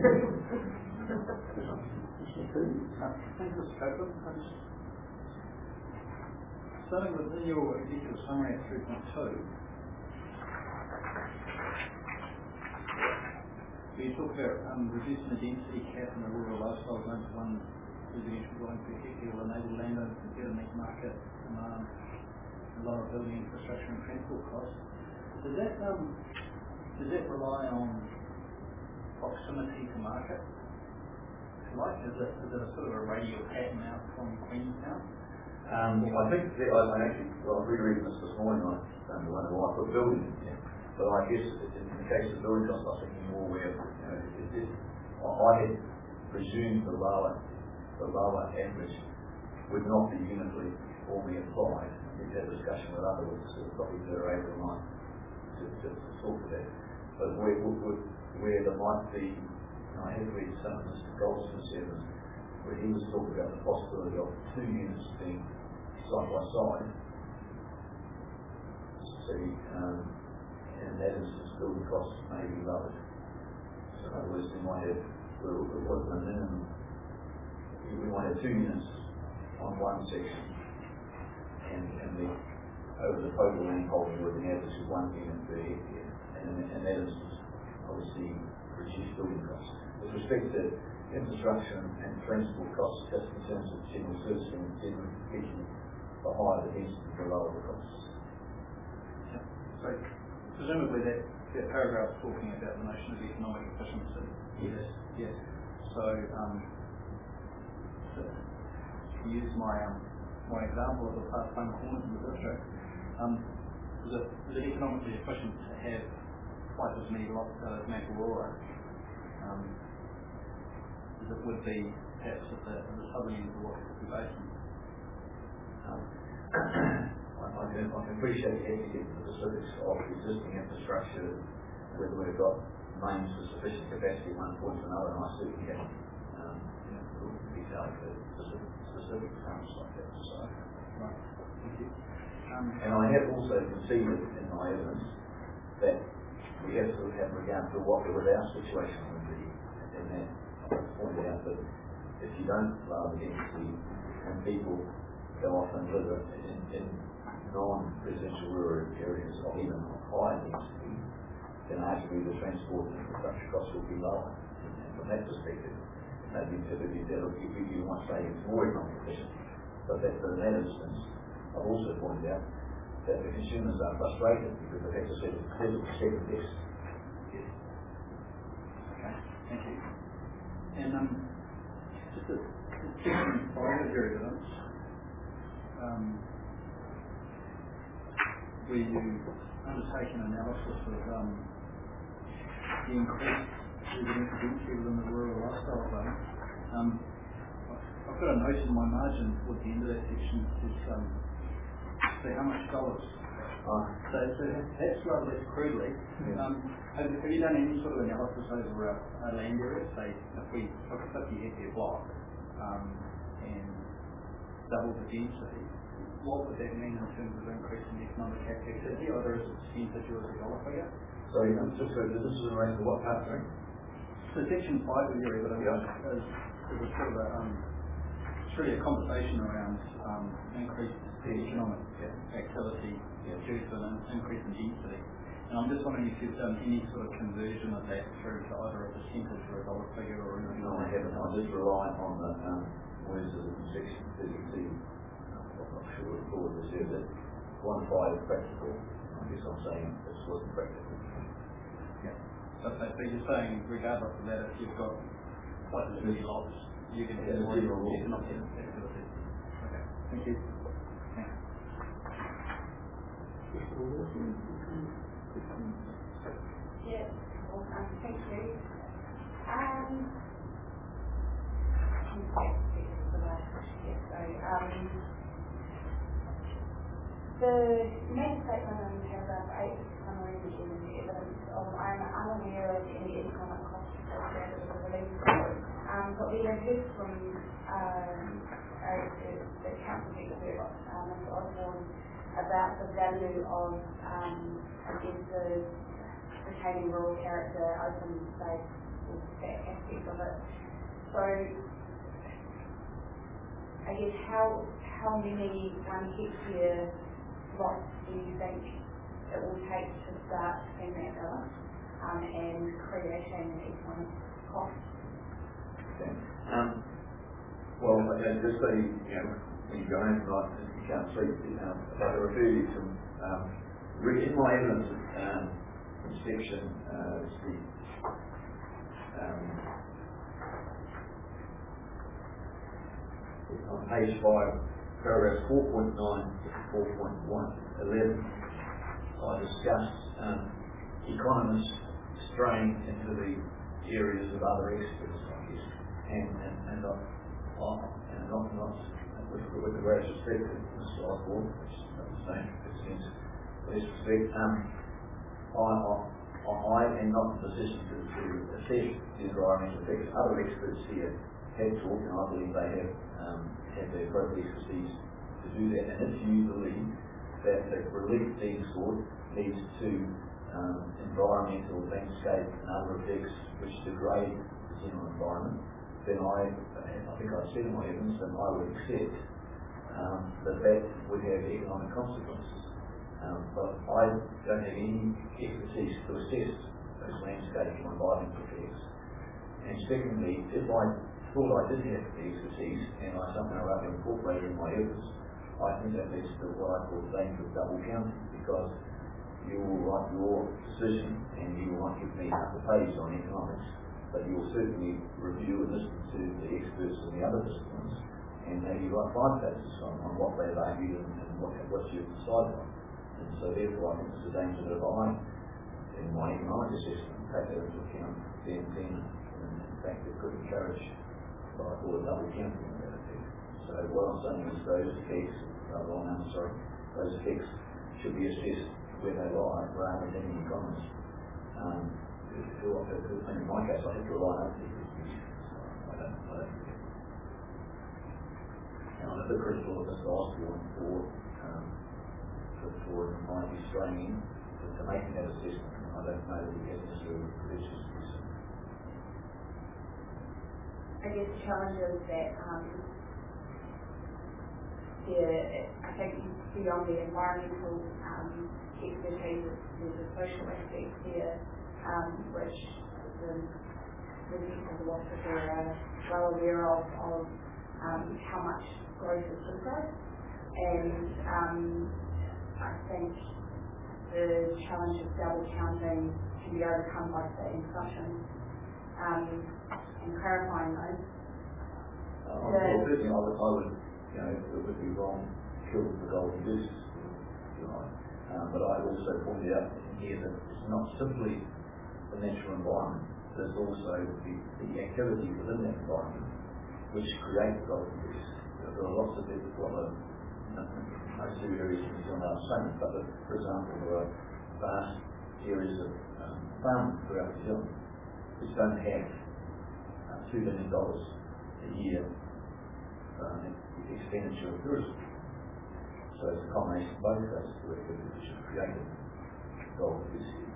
Thank you, Mr. Copeland. Starting with your executive summary at 3.2, you talk about reducing the density cap in the rural lifestyle zone to one residential dwelling per hectare will enable landowners to better meet market demand and lower building infrastructure and transport costs. Does that rely on proximity to market? Like, is it a sort of a radial pattern out from Queenstown? I think I actually rereading this morning. I don't know why I put building in there, but I guess in the case of building costs, I was thinking more where I had presumed the lower average would not be uniformly applied. We've had a discussion with other witnesses, probably they're able tonight to talk to that. But where there might be, I have read some of Mr. Goldsmith's evidence, where he was talking about the possibility of 2 units being side by side. And that instance, building costs may be lowered. So in other words, we might have a minimum. We might have 2 units on one section, and over the total land holding with an average of 1 unit per hectare, and that instance obviously reduce building costs. With respect to infrastructure and transport costs, just in terms of general servicing and general education, the higher the density, the lower the costs. So presumably that paragraph is talking about the notion of economic efficiency. Yes. Yes. So to use my example of the part-time corners in the district, is it economically efficient to have twice as many lots as Makarora as it would be perhaps at the southern end of the Waikato Basin? I can appreciate you have to get the specifics of the existing infrastructure, whether we've got mains with sufficient capacity at one point to another, and I certainly can detail for specific terms like that. So, right. Thank you. And I have also conceded in my evidence that we have to have regard to what our situation would be, and that I pointed out that if you don't lower the density and people go off and live in non-residential rural areas of even higher density, then arguably the transport and infrastructure costs will be lower. And from that perspective, maybe you might say it's more economic efficient, but that in that instance, I've also pointed out that the consumers are frustrated because they've had to set second best. Yes. Okay, thank you. And just a section 5 of your evidence, where you undertake an analysis of the increased residential density within the rural lifestyle zone. I've got a note in my margin towards the end of that section that says how much dollars. So that's rather less crudely. Have you done any sort of analysis over a land area? Say if we took a 50 hectare block and double the density, what would that mean in terms of increasing economic activity, either as a percentage or as a dollar figure? So just so this is in relation to what part, sorry? So section 5 of your evidence is a sort of it's really a conversation around increased economic activity due to an increase in density. And I'm just wondering if you've done any sort of conversion of that through to either a percentage or a dollar figure or anything. No, I haven't. I'm just relying on the words of section 32. I'm not sure what the board has said that quantify is practical. I guess I'm saying this wasn't practical. Yeah. So you're saying regardless of that, if you've got quite as many lots, you can have more economic activity. Okay. Thank you. Thanks. Yes, well, thank you. The main statement in paragraph 8 is summary of the evidence of I'm unaware of any economic costs associated with the release, but we have heard from a the council expert, Mr. Osborne, about the value of, the retaining rural character, open space, that aspect of it. So, I guess how many 1 hectare lots do you think it will take to start seeing that balance and creating an economic cost? Okay. Well, just so you know, when you go home tonight, you can't sleep, but I refer you to in my evidence section, on page 5, paragraphs 4.9 to 4.11, I discussed economists straying into the areas of other experts, I guess, and not with the greatest respect to Mr. Osborne, which is not the same sense, with respect, I am not in a position to assess the environmental effects. Other experts here have talked, and I believe they have the appropriate expertise to do that. And if you believe that the relief being sought leads to environmental, landscape and other effects which degrade the general environment, then I think I've said in my evidence that I would accept that would have economic consequences. But I don't have any expertise to assess those landscape or environmental effects. And secondly, if I thought I did have the expertise and I somehow rather incorporated in my evidence, I think that leads to what I call the danger of double counting, because you will write your decision and you will not give me half a page on economics, but you will certainly review and listen to the experts in the other disciplines and maybe write 5 pages on what they've argued and what you've decided on. And so therefore I think it's a danger that if I, in my economic assessment, take that into account, then in fact it could encourage what I call a double counting of that effect. So what I'm saying is those effects, those effects should be assessed where they lie rather than any economists. In my case I have to rely on other people. I don't and I'm a bit critical of Mr. Osborne for might be straying in to making that assessment. I don't know that he has necessarily credentials to do so. I guess the challenge is that I think beyond the environmental expertise, there's a social aspect there, which the people who are well aware of how much growth is good growth, and I think the challenge of double counting can be overcome by state instructions and clarifying those. Certainly I would, it would be wrong to kill the golden goose, if you like. But I also pointed out here that it's not simply the natural environment, there's also the activity within that environment which create the golden goose. There are lots of people, most of the areas in New Zealand are the same, but for example there are vast areas of farming throughout New Zealand which don't have $2 billion a year expenditure of tourism. So it's a combination of both those two activities which have created golden goose here.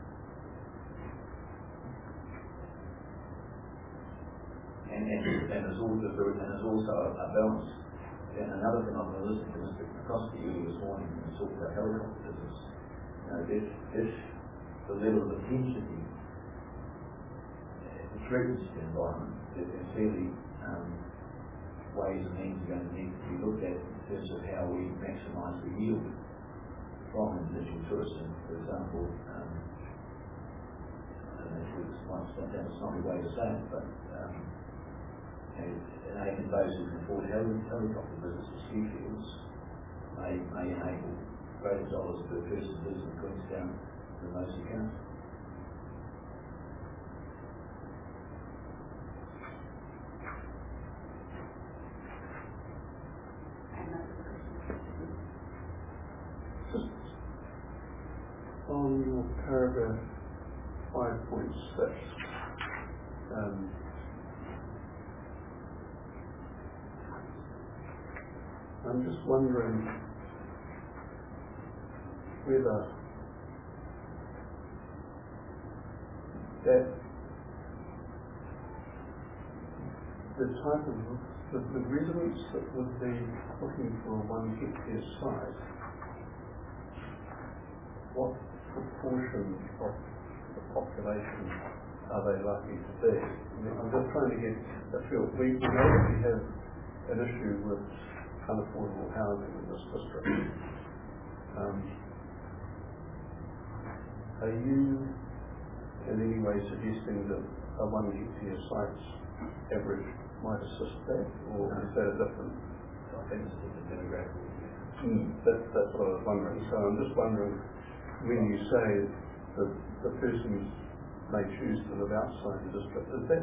And there's also a balance. And another thing I'm going to listen to Mr. McCoskey earlier this morning when he talked about helicopter business. If the level of intensity threatens the environment, then clearly ways and means are going to need to be looked at in terms of how we maximise the yield from individual tourism. For example, I don't know if it's not a way to say it, but enabling those who can afford helicopter visits to ski fields may enable greater dollars per person visiting Queenstown than those who can't. On your paragraph 5.6, I'm just wondering whether that the type of the residents that would be looking for a 1 hectare site, what proportion of the population are they likely to be? I'm just trying to get a feel. We know that we have an issue with unaffordable housing in this district. Are you in any way suggesting that a 1 hectare site's average might assist that, or is that a different? I think it's a different demographic. That's what I was wondering. So I'm just wondering, when you say that the person may choose to live outside the district, is that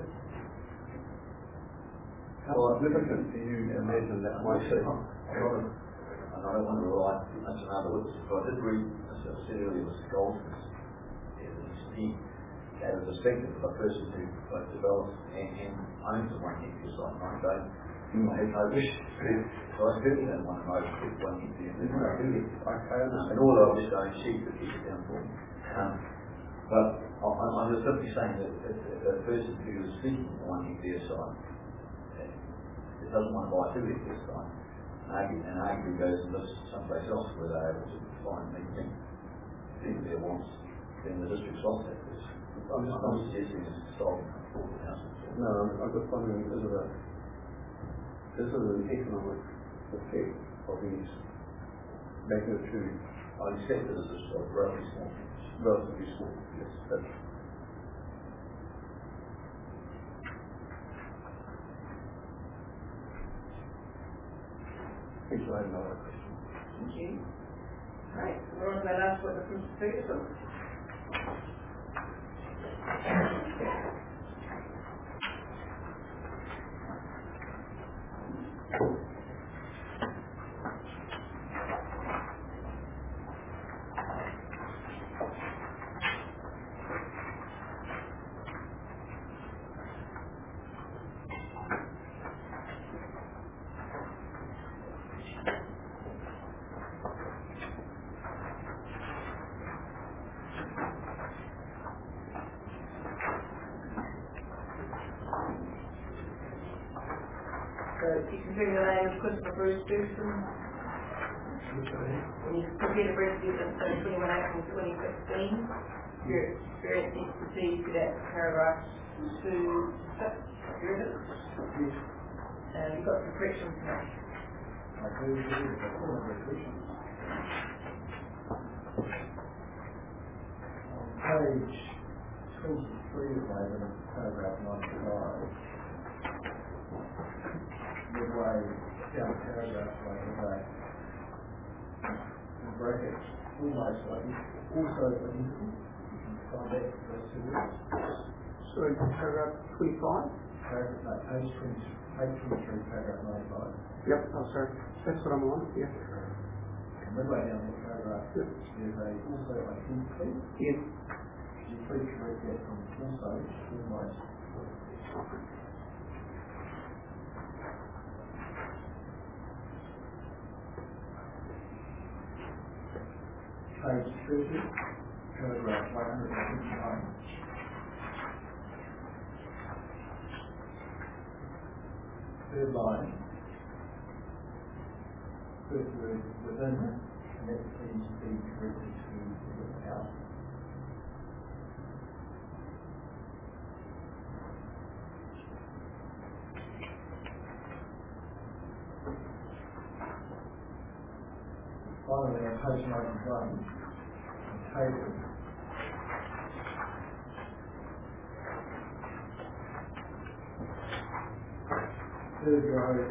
how significant do you imagine that might be? I don't want to rely much on other witnesses, but I did read, as I said earlier, Mr. Goldsmith, he gave a perspective of a person who both develops and owns a 1 hectare site. I have no wish to, so I certainly don't want to know if 1 hectare. And all I wish I sheep to keep it down for me. But I'm just simply saying that if a person who is seeking a 1 hectare site, it doesn't want to buy a 2 hectare site, and arguably goes and lives someplace else where they're able to find meeting their wants, then the district's lost that person. I'm not suggesting it's solving affordable housing. No, I'm just wondering, is it an economic effect of these magnitude? I accept it as a relatively small. Relatively small, yes. Thank you. I have no other question. Thank you. Right, we're on to our last witness, Mr. Ferguson. You can bring your name, Christopher Bruce Ferguson. And you completed a resident on 21 April 2016. Your experience and expertise to that paragraph 2, 6, your evidence. And you've got some corrections now. I do believe that all of the corrections. On page 23 of my evidence, paragraph 95, midway down the paragraph, like in brackets, almost like also an interval. You can find that for those 2 words. Sorry, paragraph 25? Paragraph, page 23, paragraph 95. Yep, oh sorry. That's what I'm on, yeah. And midway down the paragraph, there's also identically. Yes. Could you please correct that from also, almost. Page 30, paragraph 159. Third line, first word within, and that seems to be corrected to without. Finally, on page 91, table. Third row,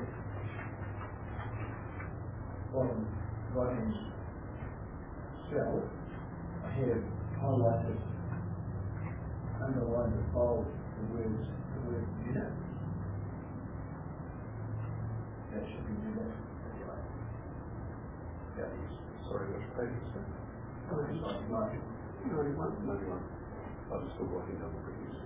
bottom right-hand cell, I have highlighted, underlined and bold the word unit. That should be unit. Yeah, sorry, which page is that? 91. 91. I'm still working on the previous.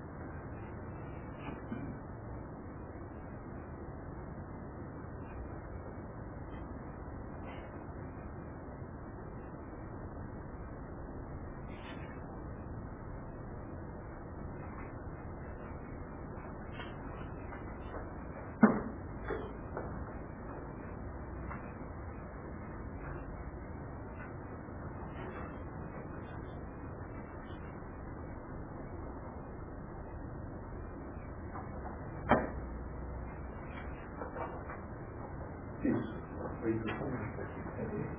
read the summary. Thank you.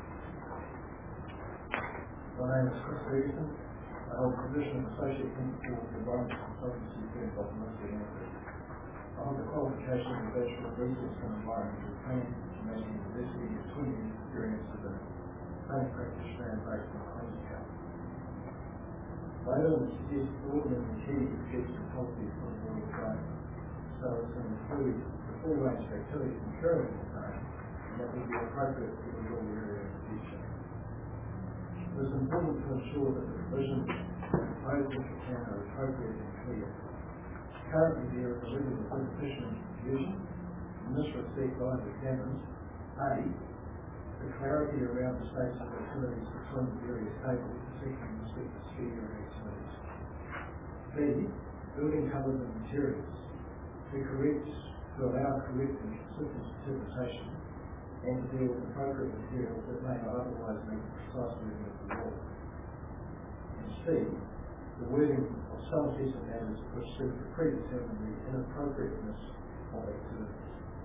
My name is Chris Ferguson. I hold the position of Associate Principal of the Environment Consultancy firm of University of Manchester. I hold the qualification of Bachelor of Resource and Environmental Planning from National University with 20 years experience as a planning practitioner based on Queen's Council. My aim is to suggest broadening the key objectives and policies for the world trade, so as to include the full range of activities occurring in the trade, and that will be appropriate for the rural area in the future. It is important to ensure that the provisions and proposals for plan are appropriate and clear. Currently there is a level of repetition and confusion. In this respect, I have examined A, the clarity around the states of activities between the various tables, particularly in respect to ski area activities. B, building colours and materials to allow correct and consistent interpretation and to deal with appropriate materials that may not otherwise meet the precise wording of the law. And C, the wording of some decent matters which serve to predetermine the inappropriateness of activities.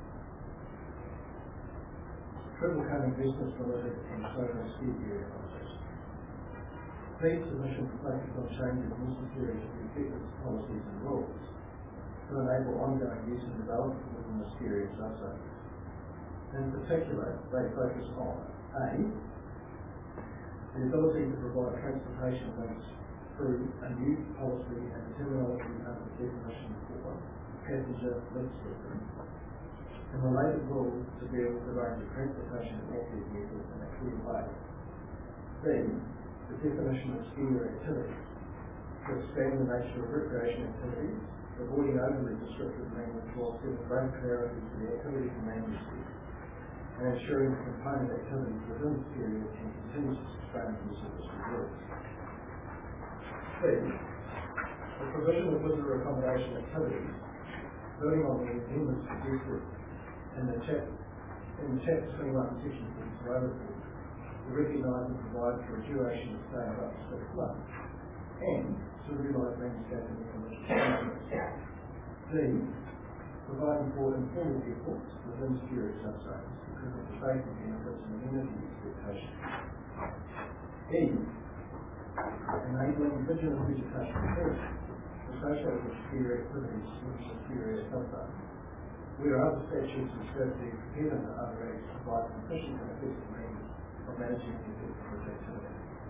Triple Cutting Business Limited and Solar Ski Area Organisation. These submissions focus on changes necessary to reflect its policies and rules to enable ongoing use and development within the ski area subsector. In particular, they focus on A, the ability to provide transportation links through a new policy and terminology under the definition for passenger link system, and related rules to deal with the range of transportation and access methods in a clear way. B, the definition of ski area activities, to expand the nature of recreation activities, avoiding overly descriptive language while giving great clarity to the activities and language use, and ensuring the component activities within the ski area can continue to sustain the use of this resource. C, the provision of visitor accommodation activities, building on the amendments suggested in the Chapter 21, Section 42 report, to recognise and provide for a duration of stay of up to 6 months, and to realise landscaping and commercial standards. D, providing for informal efforts within ski area subzones because of the safety benefits and amenity expectations. E, enabling vigilant vegetation enforcement associated with ski area activities within the ski area subzone, where other statutes and strategies prepared under other acts provide sufficient and effective means of managing the effects of this activity.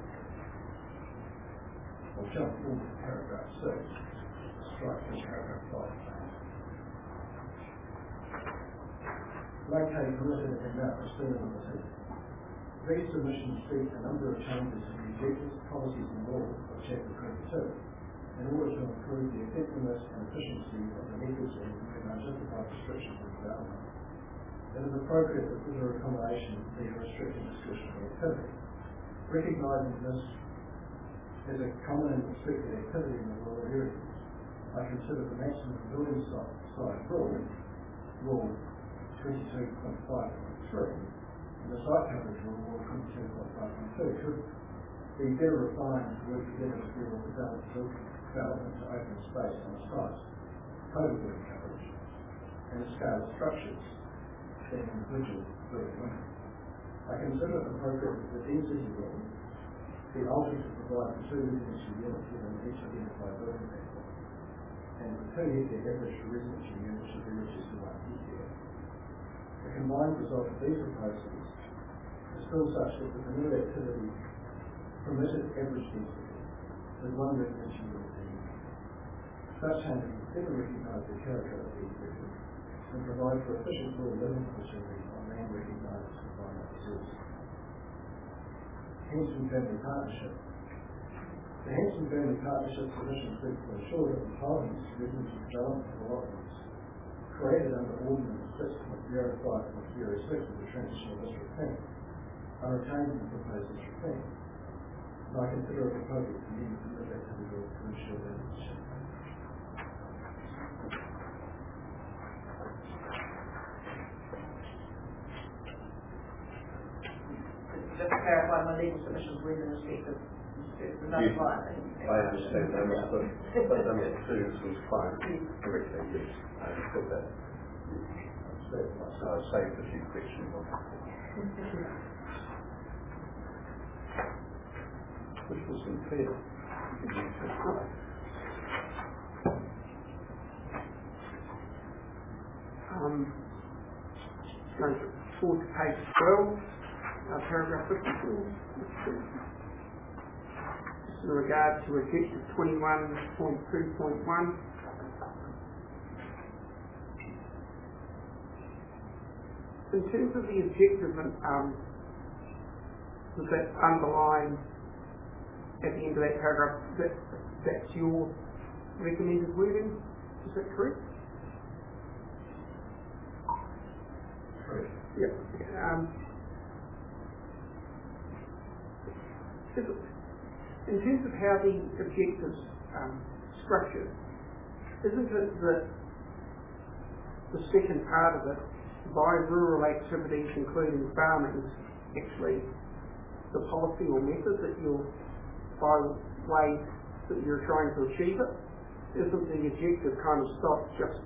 I'll jump forward to paragraph 6, strike through paragraph 5. Located permitted and now Christina Limited. These submissions seek a number of changes in the objectives, policies and laws of Chapter 22 in order to improve the effectiveness and efficiency of the methods and justified restrictions of development. It is appropriate that visitor accommodation be a restricted discretionary activity. Recognising this as a common and restricted activity in the rural areas, I consider the maximum building size rule 22.5.3, and the site coverage rule 22.5.2 could be better refined to work together to deal with the development to open space on a site, total building coverage, and the scale of structures than individual building limits. I consider it appropriate that the density rule be altered to provide for 2 residential units within each identified building area, and the per hectare average for residential units should be reduced to 1 hectare. The combined result of these proposals is still such that the permitted activity permitted average density is 1 residential unit per hectare. Such changes will better recognise the character of these areas and provide for efficient rural living opportunities on land recognised as environmental resources. Henson Family Partnership. The Henson Family Partnership submission seeks to ensure that the parties residential development developments created under Ordinance 6.05.06 of the Transitional District Plan are retained in the proposed district plan. And I consider it appropriate to amend the permitted activity rule to ensure that it is achieved. Just to clarify, my legal submissions were in respect of another client. I understand that, but number 2 was fine. Correctly, yes. I put that. So I saved a few questions on that. Which was unfair. Going forward to page 12, paragraph 54. In regard to objective 21.2.1, in terms of the objective, does that underline at the end of that paragraph that's your recommended wording? Is that correct? Correct. Yep. In terms of how the objectives structured, isn't it that the second part of it, by rural activities including farming, is actually the policy or method that you're, by way that you're trying to achieve it? Isn't the objective kind of stopped just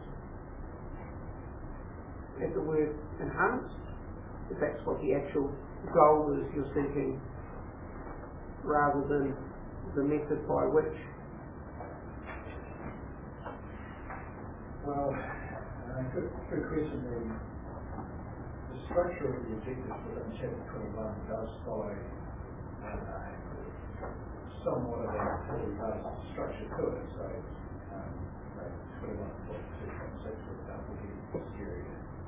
at the word enhanced? If that's what the actual goal is you're seeking, rather than the method by which? Well, good question. The structure of the objectives within Chapter 21 does follow somewhat of a activity-based structure to it. So, 21.2.6, for example, the series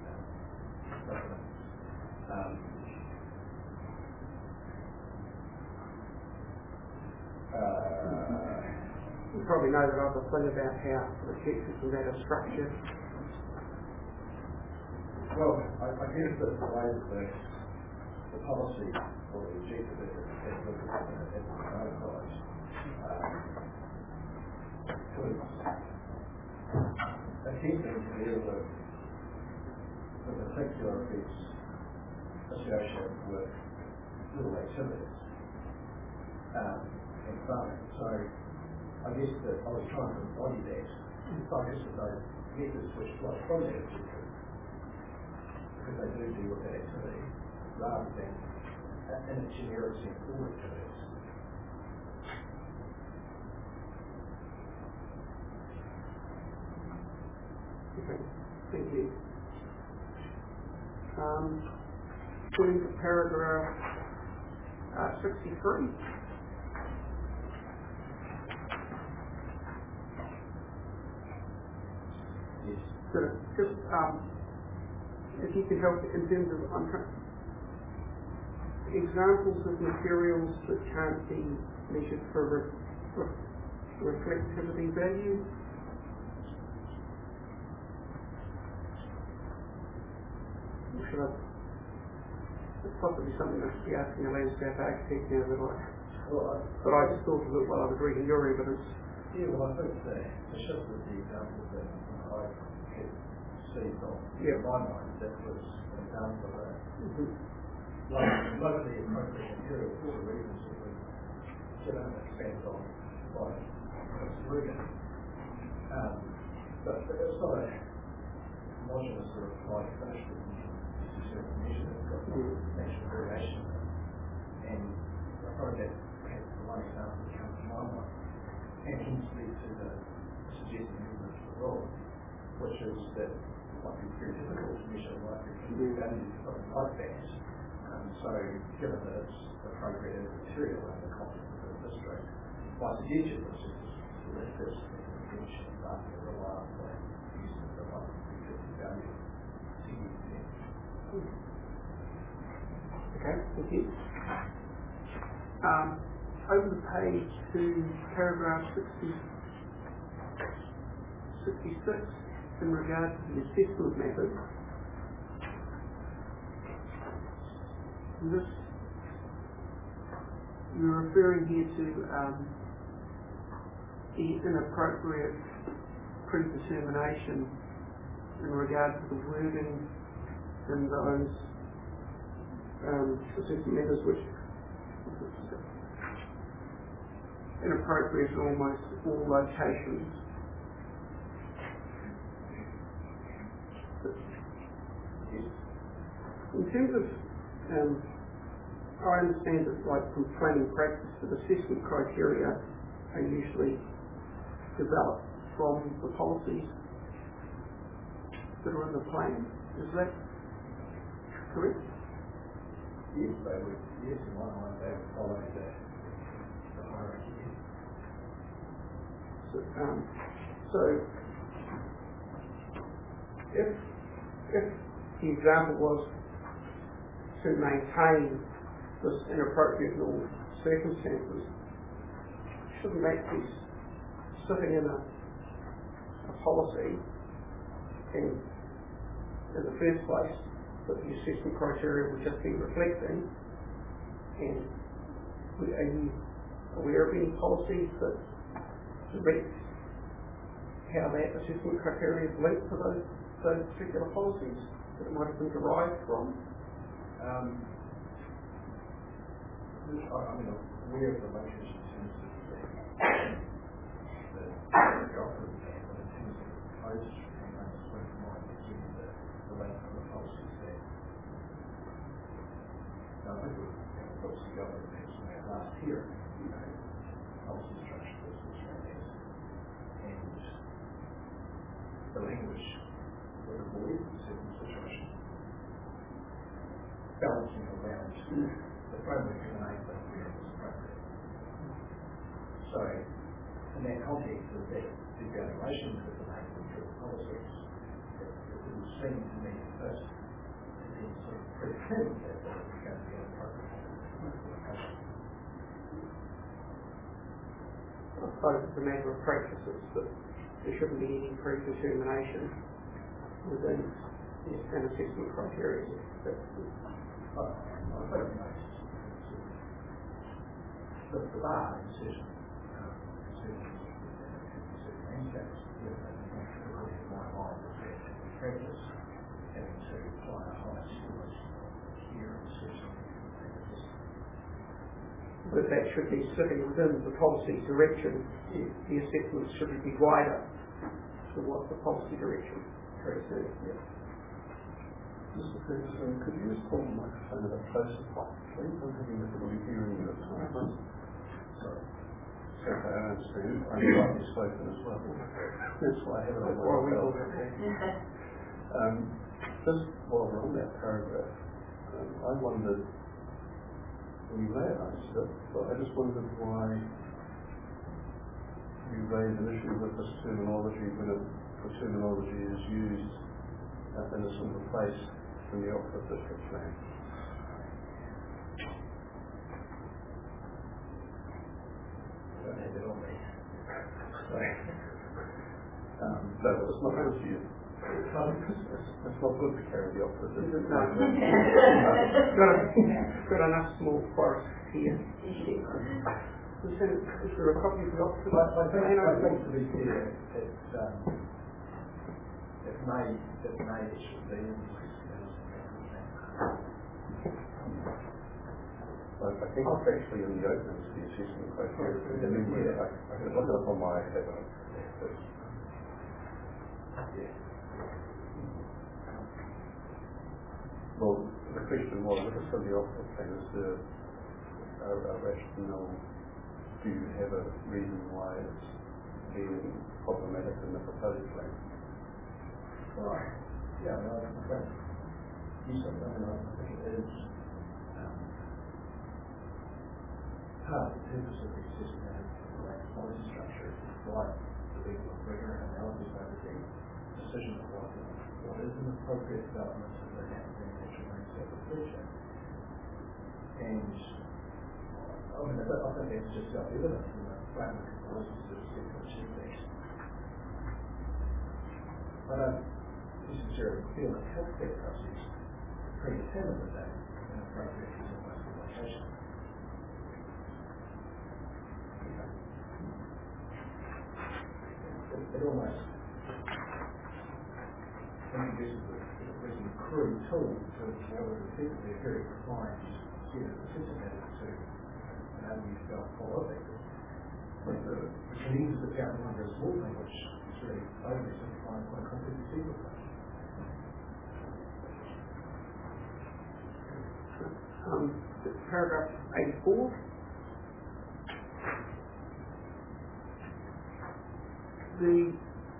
you probably know that other thing about how the objectives and that are structured. Well, I guess that the way that the policy or the objective is notified attempting to deal with the particular effects associated with rural activities and farming. So I guess that I was trying to embody that focus of those methods which flow from that objective, because they do deal with that activity, rather than in a generic sense all activities. Okay, thank you. Turning to paragraph 63. Yes. So just if you could help in terms of examples of materials that can't be measured for reflectivity value. Should I? It's possibly something I should be asking a landscape architect now that I just thought of it while I was reading your evidence. Yeah, well, I think the shift of the example that I had seen on my mind, that was an example of that. Locally appropriate material for the reasons that we given and expanded on by Mr. Regan. But it's not a homogenous or applied finish that you certain measure that's got natural variation. And I find that perhaps the one example that comes to my mind, and hence lead to the suggested movement of the role, which is that it might be very difficult to measure likely value for something like that. So, given that it's appropriate as material in the context of the district, my suggestion was just to lift this intention rather than rely on the use of the likely value to use it. Okay, thank you. Over the page to paragraph 66 in regard to the assessment method. This, you're referring here to the inappropriate predetermination in regard to the wording in those assessment methods, which inappropriate in almost all locations. Yes. In terms of, I understand that like from planning practice, that assessment criteria are usually developed from the policies that are in the plan. Is that correct? Yes, they would. Yes, in my mind, they would follow the hierarchy. So if the example was to maintain this inappropriate normal circumstances, shouldn't that be sitting in a policy, and in the first place that the assessment criteria would just be reflecting? And are you aware of any policies that direct how that assessment criteria is linked to those particular policies that it might have been derived from? I'm aware of the matrix in terms of the offer of that, but in terms of the proposed frameworks, where it might be given the length of the policies there. Now, I think the policy government mentioned that last year, policy structure was frameworks, and the language would avoid certain situations, balancing around the framework and enabling where it was appropriate. So, in that context of that evaluation that the enabling through the policies, it would seem to me at first to be sort of predetermined that it was going to be an appropriate implementation. I suppose it's a matter of practices, but there shouldn't be any predetermination within an assessment criteria. I think the bar in certain landscapes, in my mind, is practice having to apply a higher stimulus here in certain areas. But that should be sitting within the policy direction. The assessments should be wider to what the policy direction says. Yeah. Mr. Ferguson, could you just pull the microphone a bit closer, please? I'm having difficulty hearing you at times. Sorry. I understand. I'm slightly spoken as well. That's why I have it on my belt. Just while we're on that paragraph, I wondered, well, you may have answered it, but I just wondered why you raised an issue with this terminology when the terminology is used in a similar place in the Oxford District Plan. I don't have it on me. No, it's not good for you. It's not good to carry the Oxford District Plan. Got enough small forest here. Is there a copy of the Oxford Plan? I think to be clear, it may should be in the I think it's actually in the opening to the assessment criteria. I can look it up on my iPad. Well, the question was, if it's in the Oxford Plan, is there a rationale? Do you have a reason why it's being problematic in the proposed plan? Right. Yeah, I think it is part of the purpose of the systematic policy structure is to provide the level of rigor and analysis over the decision of what is an appropriate development of the natural landscape of the future. And I think that's just self-evident in the framework of policies that are set to achieve that. I don't necessarily feel that healthcare process predetermined that an appropriate use of location. It almost introduces a reasonably crude tool to what is effectively a very refined set of systematic to enable you to go and follow up actors. Which means that the outline goes small thing, which is really overly simplifying quite a complex sequence. Paragraph 84. The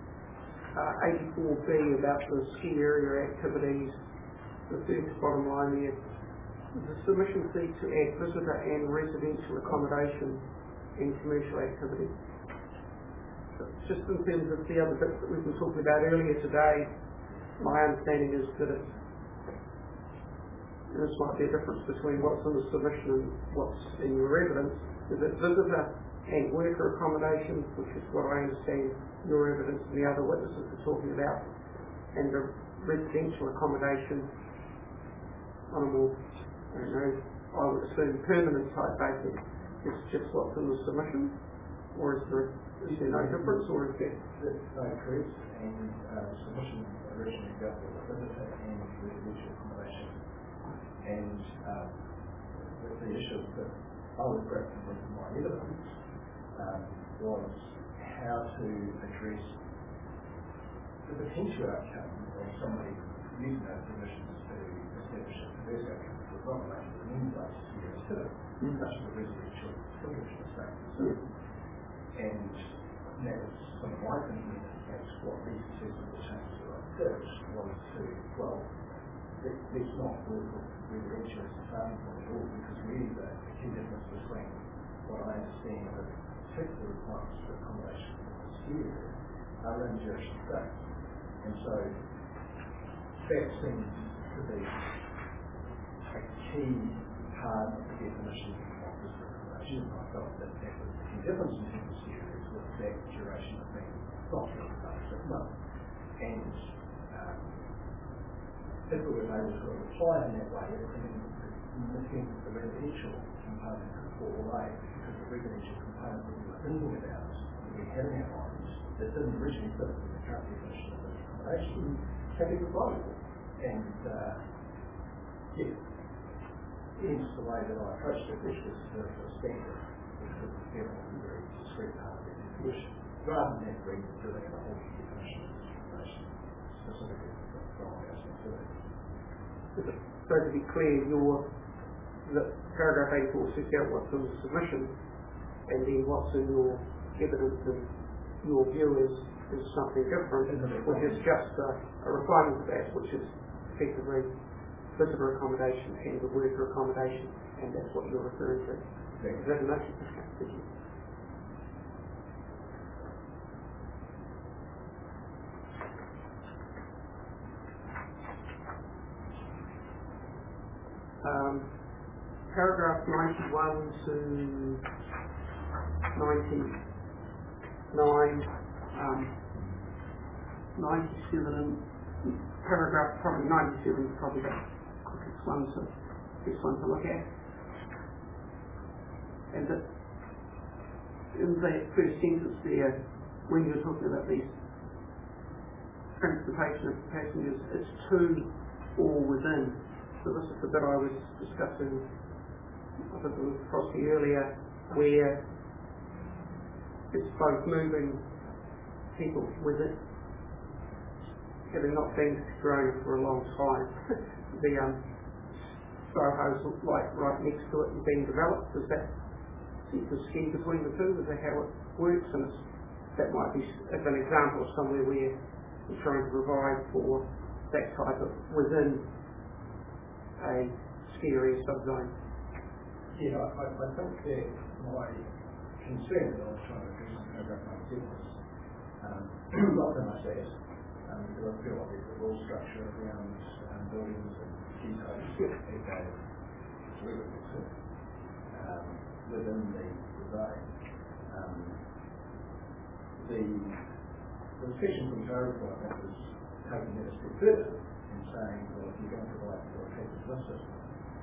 84B about the ski area activities, the first bottom line there, the submission seeks to add visitor and residential accommodation and commercial activity. So just in terms of the other bits that we've been talking about earlier today, my understanding is that it's, and this might be a difference between what's in the submission and what's in your evidence, is that visitor and worker accommodation, which is what I understand your evidence and the other witnesses are talking about, and the residential accommodation on a more, I don't know, I would assume permanent type basis, is just what's in the submission, or is there no difference, or is there? That's no correct, and submission originally dealt with visitor and residential accommodation, and with the issues that I was grappling with in my evidence was how to address the potential outcome of somebody using those permissions to establish a perverse outcome, which was not related to the means basis here instead of such the residential privilege status. And that was some of my thinking as what these successful changes that I did was to, well, let's not work with residential as a starting point at all, because really the key difference between what I understand are the particular requirements for accommodation here are in jurisdiction states. And so that seems to be a key part of the definition of this accommodation. I felt that that was the key difference in terms of series with that duration of being not really about 6 months. And if we were able to apply in that way, it means the residential component could fall away, because the residential component that we were thinking about, that we had in our minds, that didn't originally fit with the current definition of this accommodation, can be provided for. And hence the way that I approached it, which was for a standard, which was a very discrete part of the definition, rather than doing a whole definition of this accommodation specifically from our sensibility. So to be clear, the paragraph 84 sets out what's in the submission, and then what's in your evidence and your view is something different, which is just a refinement of that, which is effectively visitor accommodation and the worker accommodation, and that's what you're referring to. Is that enough? Okay, thank you. Paragraph 91 to 99, 97 and paragraph probably 97 is probably the quickest one to look at. And in the first sentence there, when you're talking about these transportation of passengers, it's to or within. So this is the bit I was discussing, I think it was Frosty earlier, where it's both moving people with it, having not been to Corona for a long time. The Soho's like right next to it and being developed. Is that you can ski between the two? Is that how it works? And that might be as an example of somewhere where you're trying to provide for that type of within a ski area subzone. Yeah, I think that my concern that I was trying to address in paragraph 97 was not so much that, because I feel like there's a rule structure around buildings and ski codes as a within the zone. The section from code I think was taking it a step further and saying, well, if you're going to provide for a traffic lift system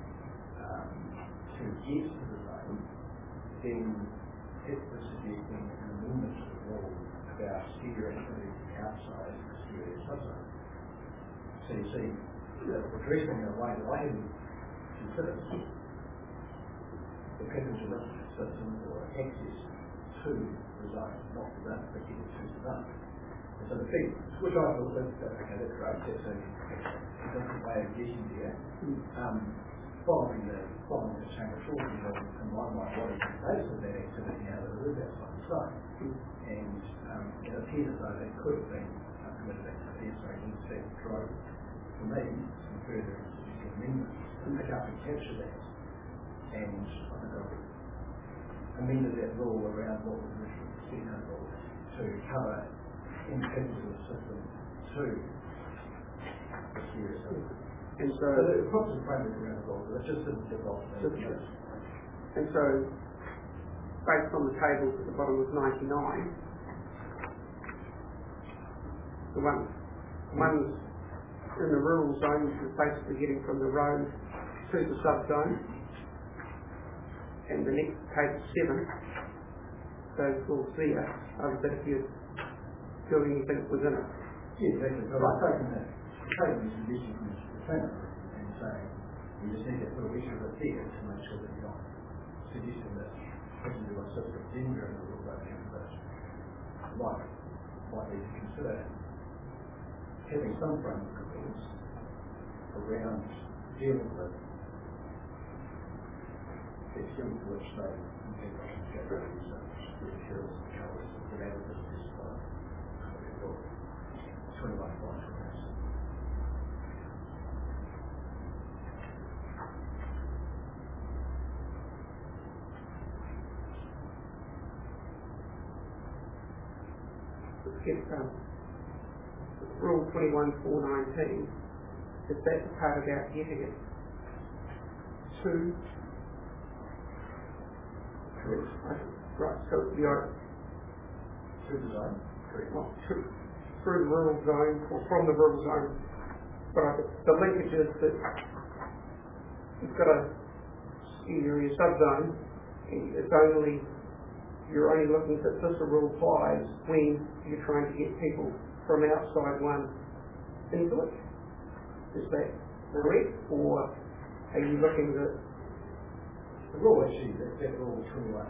to get to the zone, then it was suggesting an amendment to the rule about ski activity outside the ski area subzone. So you see, addressing in a way that I hadn't considered the passenger lift system or access to the zone, not the zone, but getting to the zone. And so the thing, which I thought that, okay, that's great, that's a different way of getting there. following the chain of thought, in my mind, what is the base of that activity now that it is outside the site? And it appears as though that could have been permitted activity, so instead drove, for me, some further amendments to pick up and capture that. And I think I've amended that rule around what was originally the second rule to cover independence of the system to the serious. And so the proper framework around the rule, it just didn't tip off. And so, based on the tables at the bottom of 99, the ones in the rural zones is basically getting from the road to the subzone, and the next table 7, those rules there are that if you're doing anything within it. Yeah, exactly. So I've taken the suggestion from the planner and saying we just need that little extra bit there to make sure that you're not suggesting that having to do a system anywhere in the rural zone might need to consider having some framework of rules around dealing with the extent to which they intend to get rid of these materials and colours and whatever this is for 21 points from this. Rule 21.419, is that the part about getting it to? Correct. Right, so you're To the zone? Correct. well, through the rural zone or from the rural zone, but the linkage is that you've got a ski area subzone, and you're only looking at this rule applies when you're trying to get people from outside one into it. Is that correct, or are you looking at the rule actually, that rule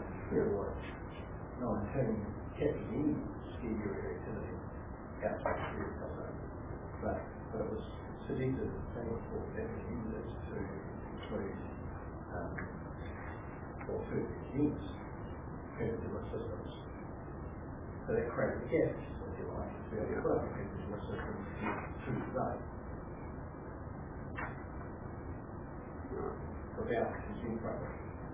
21.19 captures any ski area activity outside the ski area zone, but it was suggested in the planning report that we used it to include or to use particular systems. So that created a gap, if you like, to be able to put up a particular system to the zone without consuming property.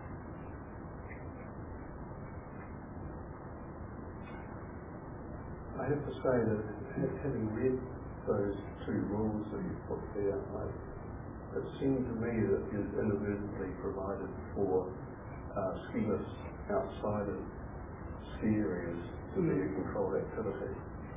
I have to say that having read those two rules that you put there, it seemed to me that you inadvertently provided for ski lifts outside of ski areas to be a controlled activity.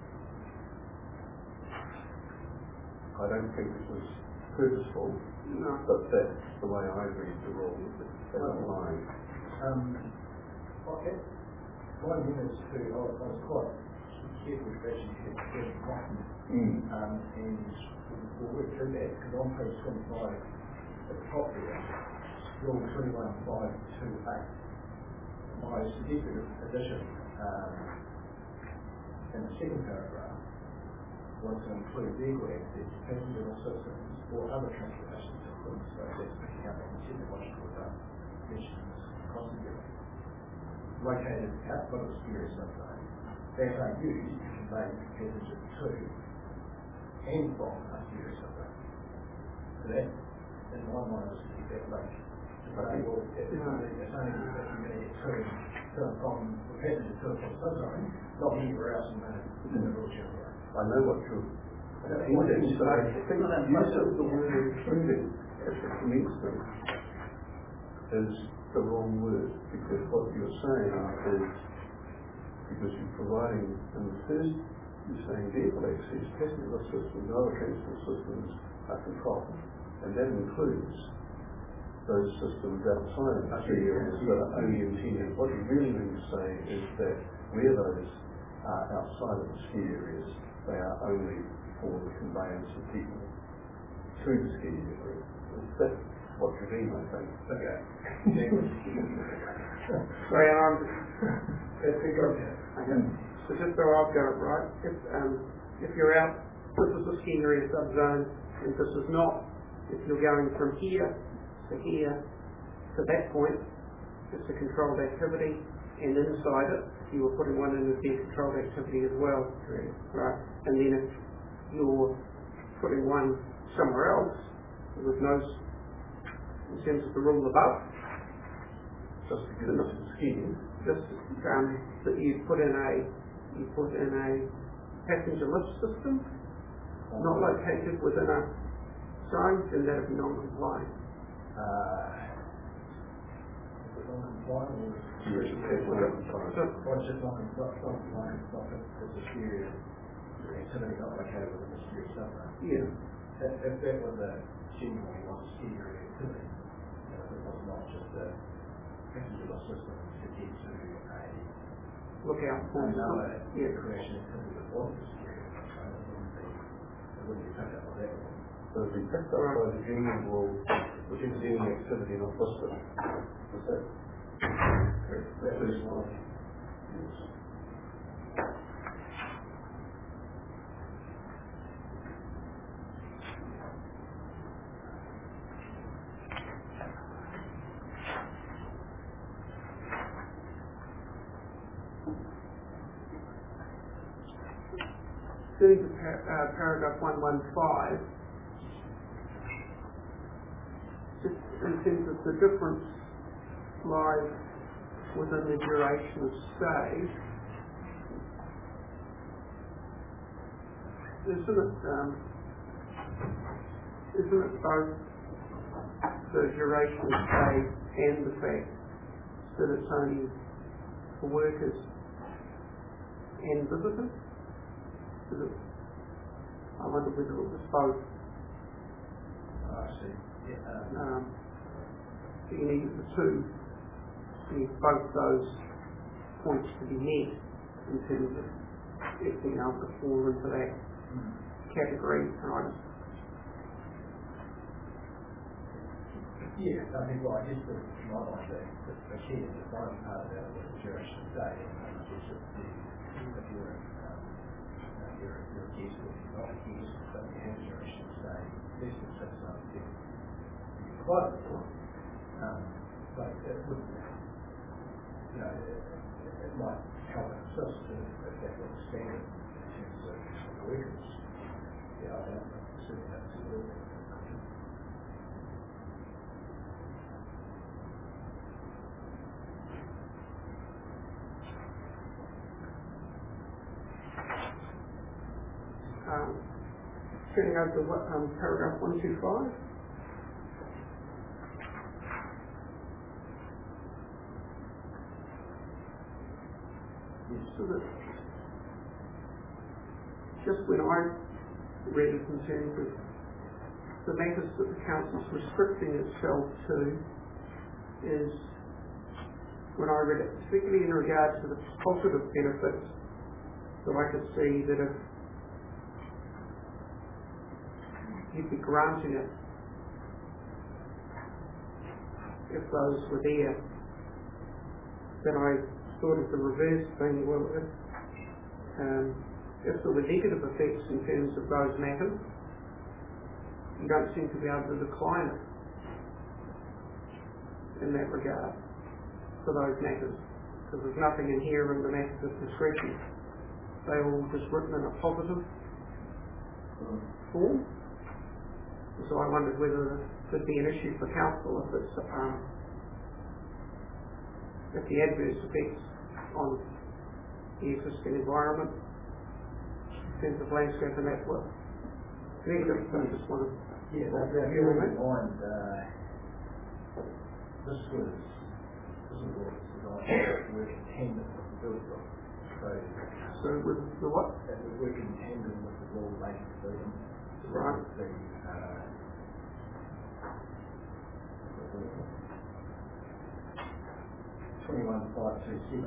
I don't think it was purposeful, but that's the way I read the rule as applying. Okay. My view is to, I was quite careful to actually get it right. And we'll work through that, because on page 25 at the top there, rule 21.528, my suggested addition in the second paragraph was to include vehicle access, passenger systems, or other transportation systems, so that's picking up on the technological mentions crossing building, located outside of the ski area subzone, that are used to convey passengers to and from a ski area subzone. So that, in my mind, is to keep that link. To say, well, it's only that you're going to get to and from the passengers to and from the subzone, not anywhere else in the rural area. I know what you're intending, but I think use of the word including at the commencement is the wrong word, because what you're saying is, because you're providing, in the first, you're saying vehicle access, passenger systems, other transport systems are controlled, and that includes those systems outside of the ski areas that are only intended. What you really mean to say is that where those are outside of the ski areas, they are only for the conveyance of people to the ski area. That's what you mean, I think. Okay. Sorry, That's a good idea. okay. So just so I've got it right, if you're out, this is the ski area subzone, and this is not, if you're going from here So here, to that point, it's a controlled activity, and inside it, you were putting one in as a controlled activity as well. Right? And then if you're putting one somewhere else, with no, in terms of the rule above, just because it's a scheme. just that you put in a passenger lift system, not located within a zone, then that would be non-compliant. Non-compliant or Yes, it's non-compliant. or it's just non-compliant, it's not a serious activity not located within a serious submarine. Yeah. If that was a genuinely not a ski area activity, it was not just a passenger lift system to get to a Lookout point. another Yeah. creation activity that wasn't a ski area, it wouldn't be picked up by that one. So it'd be picked up by the union rule, which is the only activity not listed. Is that correct? That is one. Yes. Turning to paragraph 115, just in terms of the difference lies within the duration of stay. Isn't it both the duration of stay and the fact that it's only for workers and visitors? I wonder whether it was both. I see. Yeah. You need the two. You need both those points to be met in terms of it being able to fall into that category. Right? Yeah, I mean, well, I guess from my mind, the key is the final part of that was the duration of stay, and which is if you're a guest or you're not a guest, but you have a duration of stay, less than 6 months, you're quite a lot. But it would, it might help assist if that were the standard in terms of the workers. Yeah, I don't know, certainly absolutely. Turning over to paragraph 125. So that just when I read it in terms of the matters that the Council's restricting itself to is when I read it, particularly in regard to the positive benefits, that I could see that if you'd be granting it if those were there, then I thought of the reverse thing. Well, if there were negative effects in terms of those matters, you don't seem to be able to decline it in that regard for those matters, because there's nothing in here in the matters of discretion. They're all just written in a positive form. So I wondered whether there'd be an issue for council if it's if the adverse effects on the existing environment in terms of landscape and that were negative. So I just wanted if you were in mind, this is what it's designed to work in tandem with the building block. So with the what? That would work in tandem with the wall making the building. Right. The 21527.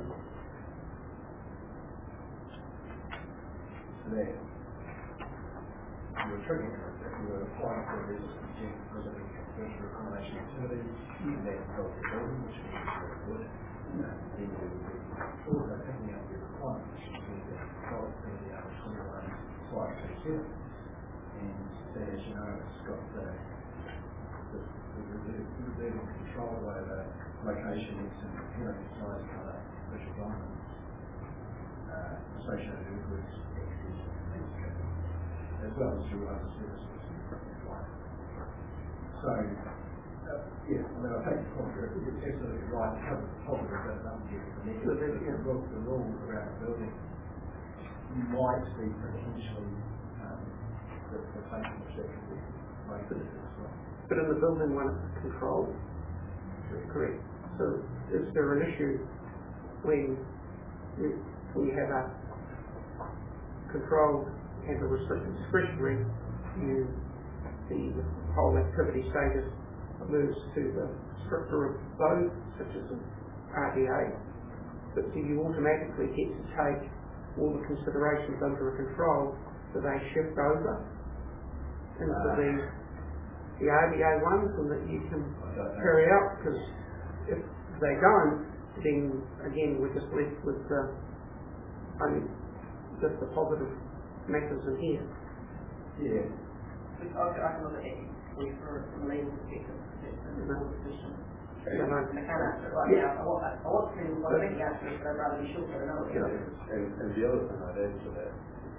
So there. You were triggering it if you were applying for a resistant check visiting commercial accommodation activities and that involved the building, which means very good. Then you would be also picking up your requirements, which is the control activity under 21.527. And that, as you know, it's got the reserving control over location, mix and appearance, size, colour, special diamonds, associated with groups, access and landscape, as well as through other services and like. So, yeah, I mean, I take the point, it's absolutely right, it covers the positive, but it doesn't get the negative. The rule around the building might be potentially the function of sexual motive as well. But in the building when it's controlled, correct. So is there an issue when you have a controlled and a restricted discretionary, the whole activity status moves to the stricter of those, such as an RDA, but do you automatically get to take all the considerations under a control, do they shift over into the RDA ones and that you can carry out? Because if they don't, then again we're just left with only just the positive matters in here. Yeah. I can look at it from a legal perspective. And I can't answer it right now. I want to make the answer, but I'd rather be sure that I know what it is. And the other thing I'd add to that,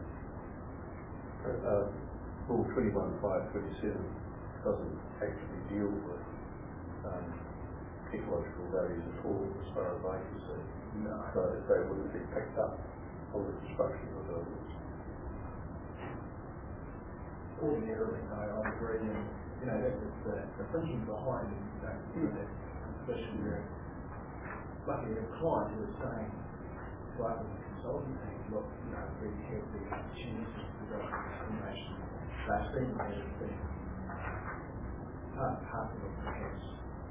Rule 21.5.27 doesn't actually deal with ecological values at all, as far as I can see. No. So they wouldn't be picked up on the construction of buildings. Ordinarily, no, I agree, and you know the thinking behind that, especially where luckily a client who is saying to us as a consulting team, look, we have the opportunities to develop discrimination. They're seeing that as being part and parcel of perhaps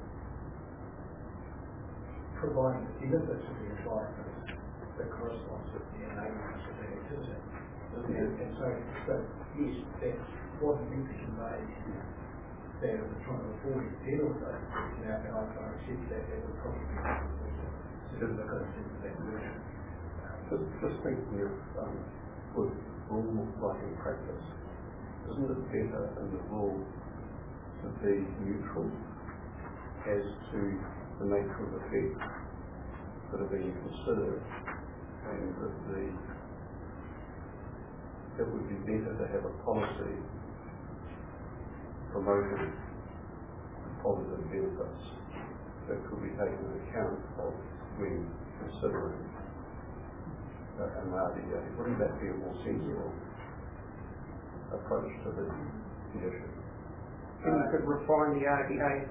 providing the benefits of the environment that corresponds with the enablement of that activity. And so yes, that's what we need to convey that we're trying to avoid deal with those things now, and I accept that would probably be significant in that version. Just thinking of with rule writing practice, isn't it better in the rule to be neutral as to the nature of effects that are being considered, and that it would be better to have a policy promoting positive benefits that could be taken into account of when considering an RDA? Wouldn't that be a more sensible approach to the issue? And you could refine the RDA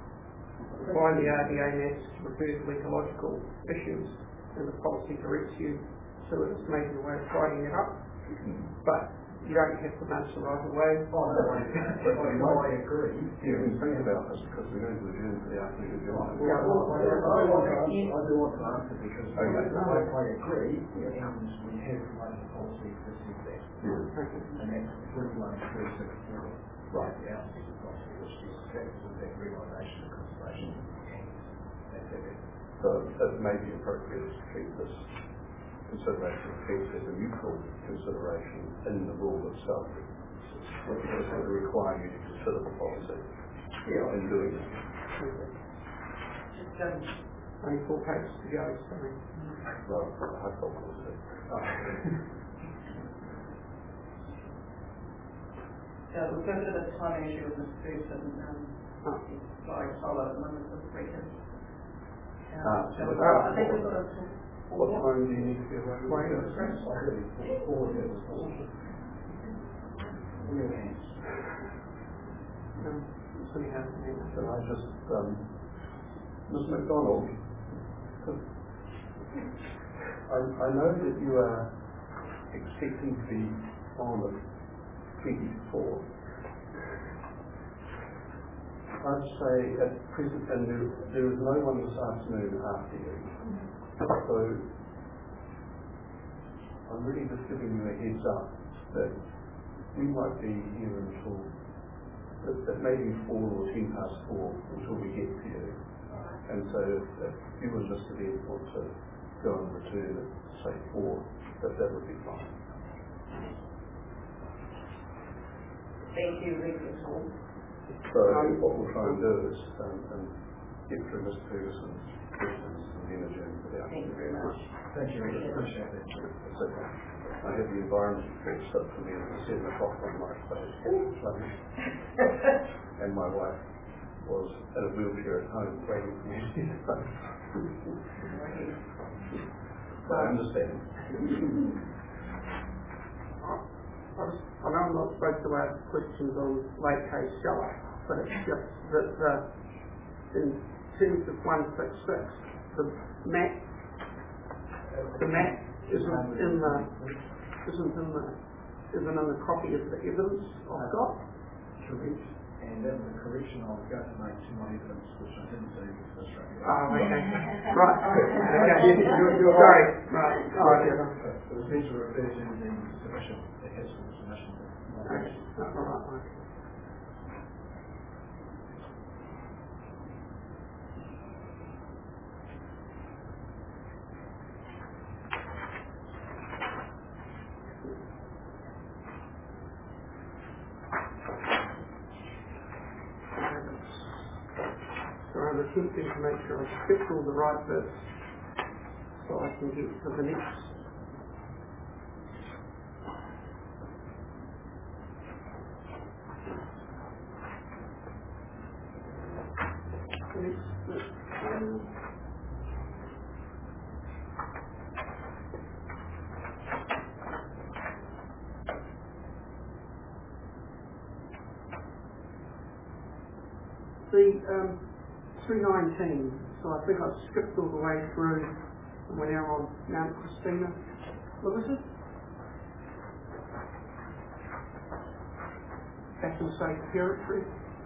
matters to refer to ecological issues, and the policy directs you to it. It's maybe a way of tidying it up, but you don't have to answer right away. I agree. You can think about this because we're going to adjourn for the afternoon. I do want to answer because I agree, and we have promoted a policy that says that. And that's 21.364. Right. The outset of the policy, which is that realisation of conservation. So it may be appropriate to treat this consideration of effects as a neutral consideration in the rule itself. It doesn't require you to consider the policy in doing it. Only 4 pages to go, sorry. Well, I thought policy. We've got a bit of a timing issue with Mr. Ferguson. Flying solo at the moment for the weekend. I think we've got a what time do you need to be away? Can I just, Ms. McDonald, I know that you are expecting to be on at 24. I'd say at present, and there is no one this afternoon after you. So I'm really just giving you a heads up that we might be here until that maybe 4 or 10 past 4 until we get to you. And so if you and Mr. Ed want to go and return at say 4, that would be fine. Thank you, Richard. So what we'll try and do is get through Mr. Ferguson's questions and then adjourn for the Thank you very much. Thank you, Richard. Appreciate that. That's okay. I have the environment fixed up for me at 7 o'clock on my stage. And my wife was at a wheelchair at home waiting for me. So I understand. I know I'm not supposed to ask questions on late case Sheller, but it's just that in terms of 166, the map isn't in the copy of the evidence I've got. Correct. And that was a correction I was going to make to my evidence, which I didn't do for Australia. Oh, okay. Right. Okay. Sorry. Right. Oh, yeah. It was meant to refer to the submission, the Haskell submission. Okay. All right. So I'm attempting to make sure I skip all the right bits so I can get to the next. The 319, so I think I've skipped all the way through and we're now on Mount Christina Limited. Back in safe territory.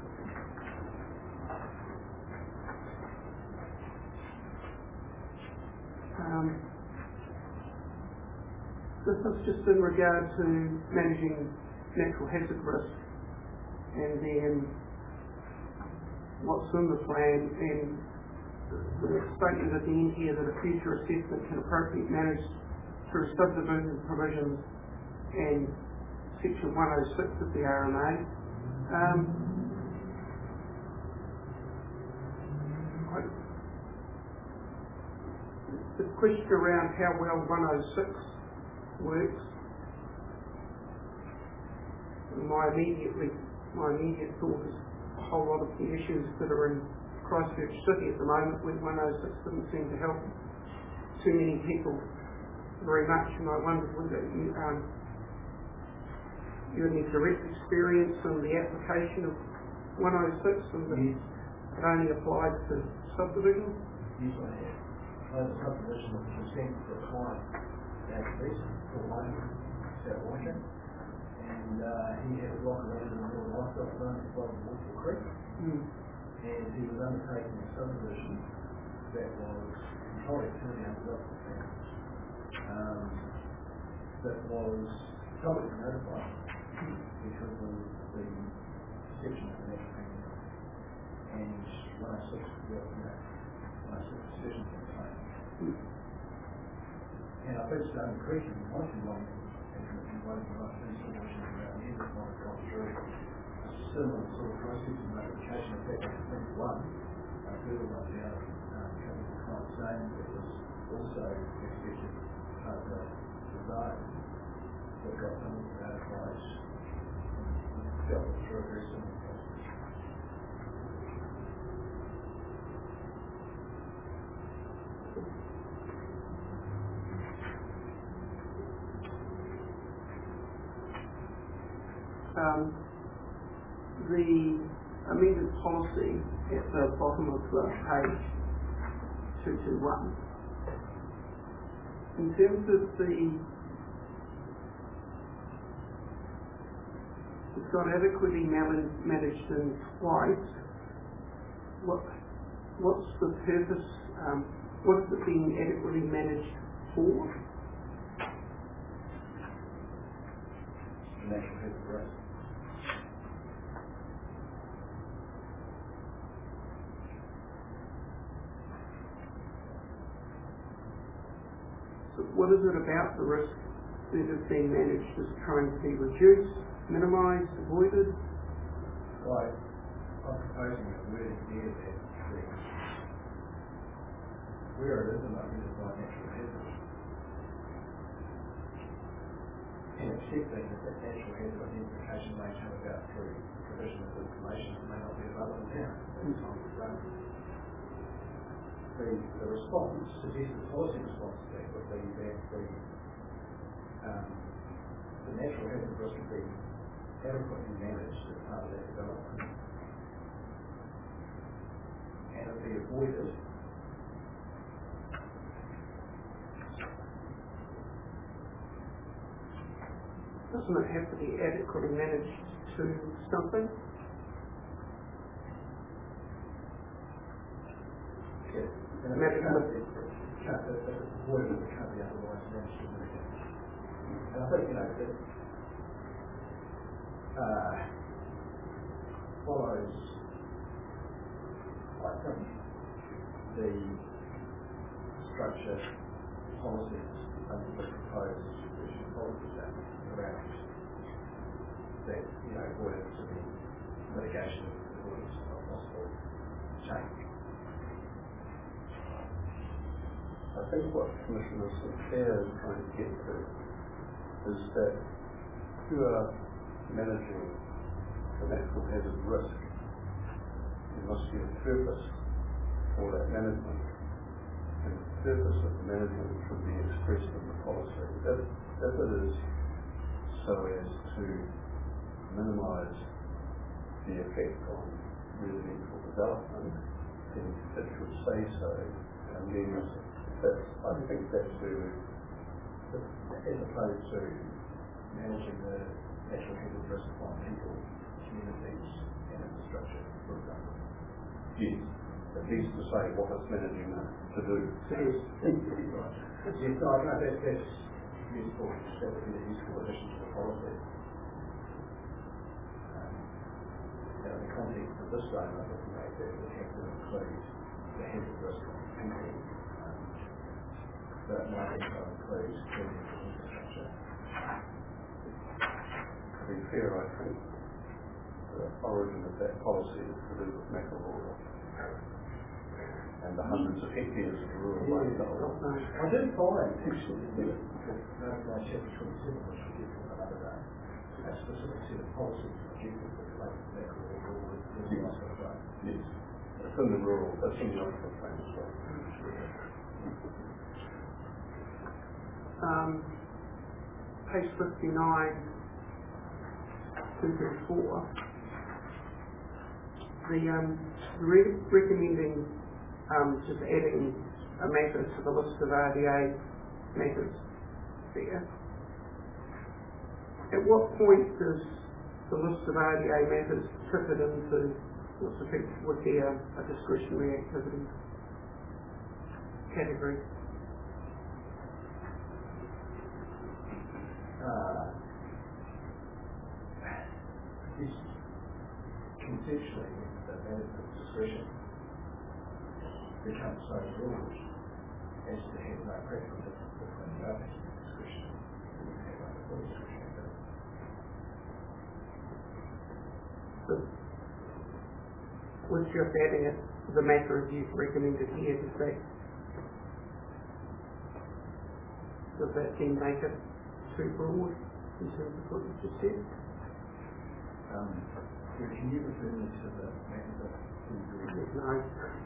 This is just in regard to managing natural hazard risk and then what's in the plan, and the statement at the end here that a future assessment can appropriately manage through subdivision provisions and section 106 of the RMA. The question around how well 106 works, my immediate thought is a whole lot of the issues that are in Christchurch City at the moment with 106 didn't seem to help too many people very much, and I wondered whether you had any direct experience in the application of 106 and that it only applied to subdivisions? Yes, I have. I have a subdivision which was sent to a client at least for one South Washington, and he had a block around in the middle of the livestock zone at the bottom of Waterfall Creek, and he was undertaking a subdivision that was controlled activity under development plan, that was publicly notified because of the section of the national plan, and 106 decisions in the plan. And I think it's done increasing one and one solution around the end of my gone through a similar sort of process of notification of that in 21. I feel like the other company was quite the same, but it was also expected part of the design that got them notified and dealt with through a very similar process. The amended policy at the bottom of the page 221, in terms of it's got adequately managed in twice. What's the purpose? What is it being adequately managed for? Natural hazard risk. So what is it about the risk that is being managed? Is it trying to be reduced, minimised, avoided? Right. proposing a wording there that where it is not used by natural hazard, and accepting that natural hazard identification may come about through provision of information that may not be available now at the time of run. The response, suggested policy response to that would be that the natural hazard risk would be adequately managed as part of that development, and it be avoided doesn't it have to be adequately managed to something? Yeah. And it can't be avoided, it can't be otherwise managed. And I think, that follows, I think, the structure policies under the proposed Commission policy statement around that, avoidance of the mitigation of avoidance of possible change. I think what Commissioner Sinclair is trying to get to is that if you are managing the natural hazard risk, there must be a purpose for that management, and the purpose of the management should be expressed in the policy. If it is so as to minimise the effect on residential development, then it should say so, and then I think that's where, as opposed to managing the natural hazard risk on people, communities, and infrastructure, for example. yes, it needs to say what it's managing to do. Yes, right. Yes, no, I know that's useful. That would be a useful addition to the policy. In the context of this statement, I think that would have to include the hazard risk on people. That might also include critical infrastructure. To be fair, I think the origin of that policy is to do with Makarora and the hundreds of hectares of rural land. I did find, actually, that my chapter 27, which we get to another day, a specific set of policies and objectives that relate to Makarora rural. Yes, it's in the rural, that's in the Oxford plan as well. Page 59, 234, recommending just adding a matter to the list of RDA matters there. At what point does the list of RDA matters tip it into what's effective would be a discretionary activity category? Conceptually, the management discretion becomes so broad as to have no practical difference between the other discretion and you have under full discretion. So, with just adding it to the matter as you've recommended here, does that then make it too broad in terms of what you just said? Can you refer me to the matter? No.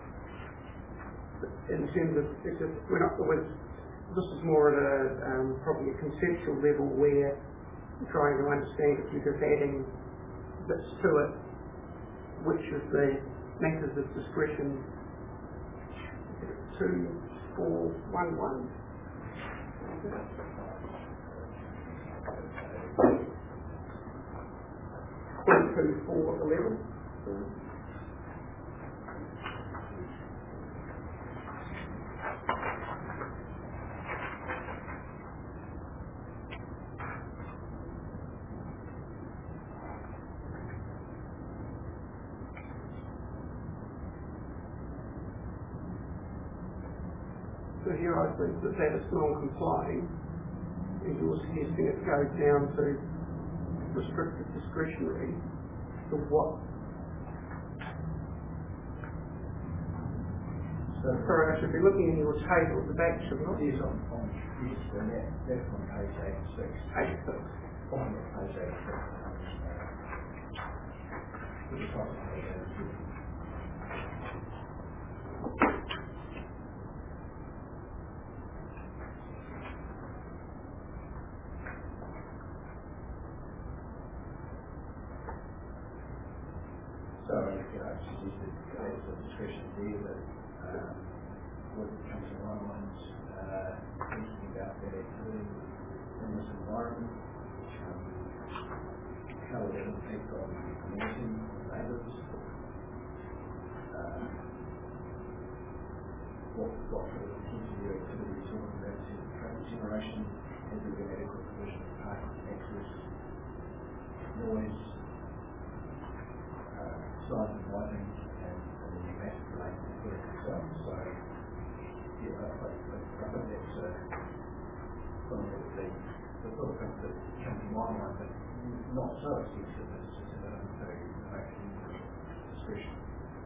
In terms of, this is more at a probably a conceptual level where you're trying to understand if you're just adding bits to it, which of the matters of discretion 2411. 2411. So here I think that is non-complying, and you're suggesting it goes down to restricted discretionary. So what Sorry, I should be looking in your table at the back, shouldn't I? Yes, yes, and that's on page 86. 86. Bottom of page 86. To the top of page 86. So, I suggested there's a discussion there that when it comes to Ireland, thinking about that activity in this environment, how will it impact on community, neighbours, what sort of intensity of activity is talking about in traffic generation, has there been adequate provision of parking access, noise, size of lighting, and the pneumatic related to the itself. So, yeah, I think that's something that would be the sort of things that come to my mind, but not so extensive as just about to make it into discretion.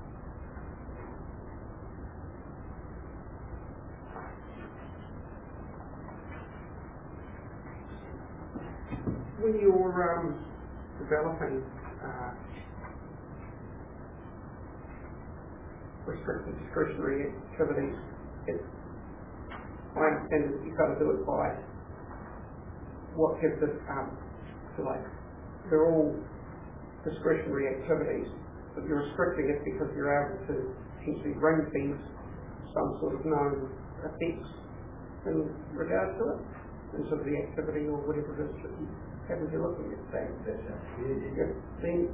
When you're developing restricted discretionary activities, I understand that you've got to do it by what gives it, like, they're all discretionary activities, but you're restricting it because you're able to potentially ring fence some sort of known effects in regard to it, in sort of the activity or whatever it is that you happen to be looking at. That sounds good. Yeah. Then,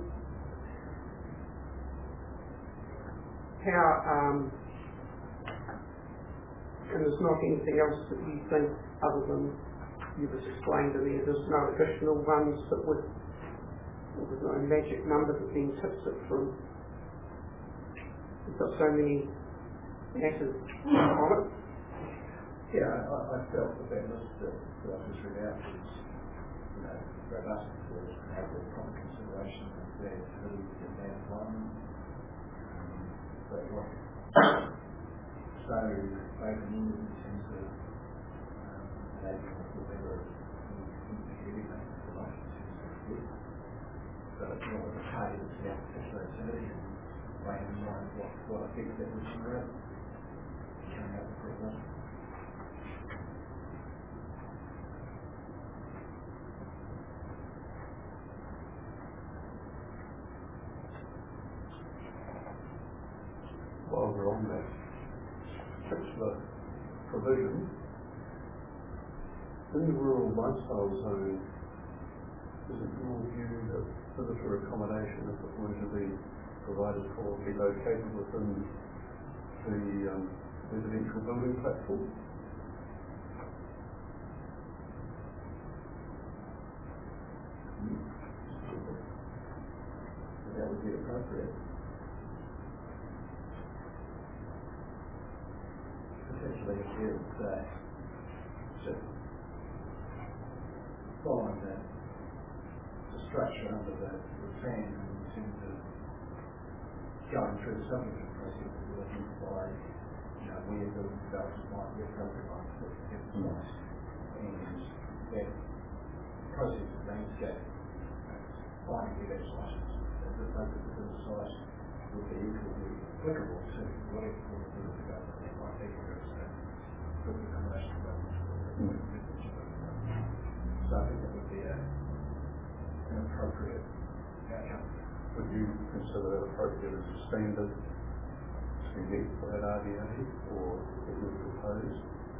how, and there's not anything else that you think other than you just explained to me, there's no additional ones that would, there's no magic number that then tips it from, you've got so many matters on it. Yeah, I felt that list that I just read out is, robust for able proper consideration of the activity in that environment. So open-ended in terms of enabling the level of everything for life in terms of fit. So it's not a target to that particular activity and weighing in mind what effects that would generate coming out the problem. While we're on that particular provision, in the rural lifestyle zone, is it your view that visitor accommodation, if it were to be provided for, be located within the residential building platform? That would be appropriate. Potentially if you just following the structure under the plan in terms of going through the subdivision process to identify where building development might be appropriate on a particular site, and that process of landscape finding where that site is appropriate within the site would be equally applicable to whatever form of building development there might be, whether it's a building accommodation development or a residential building development. So I think that would be an appropriate outcome. Would you consider that appropriate as a standard to meet for that RDA, or it was proposed?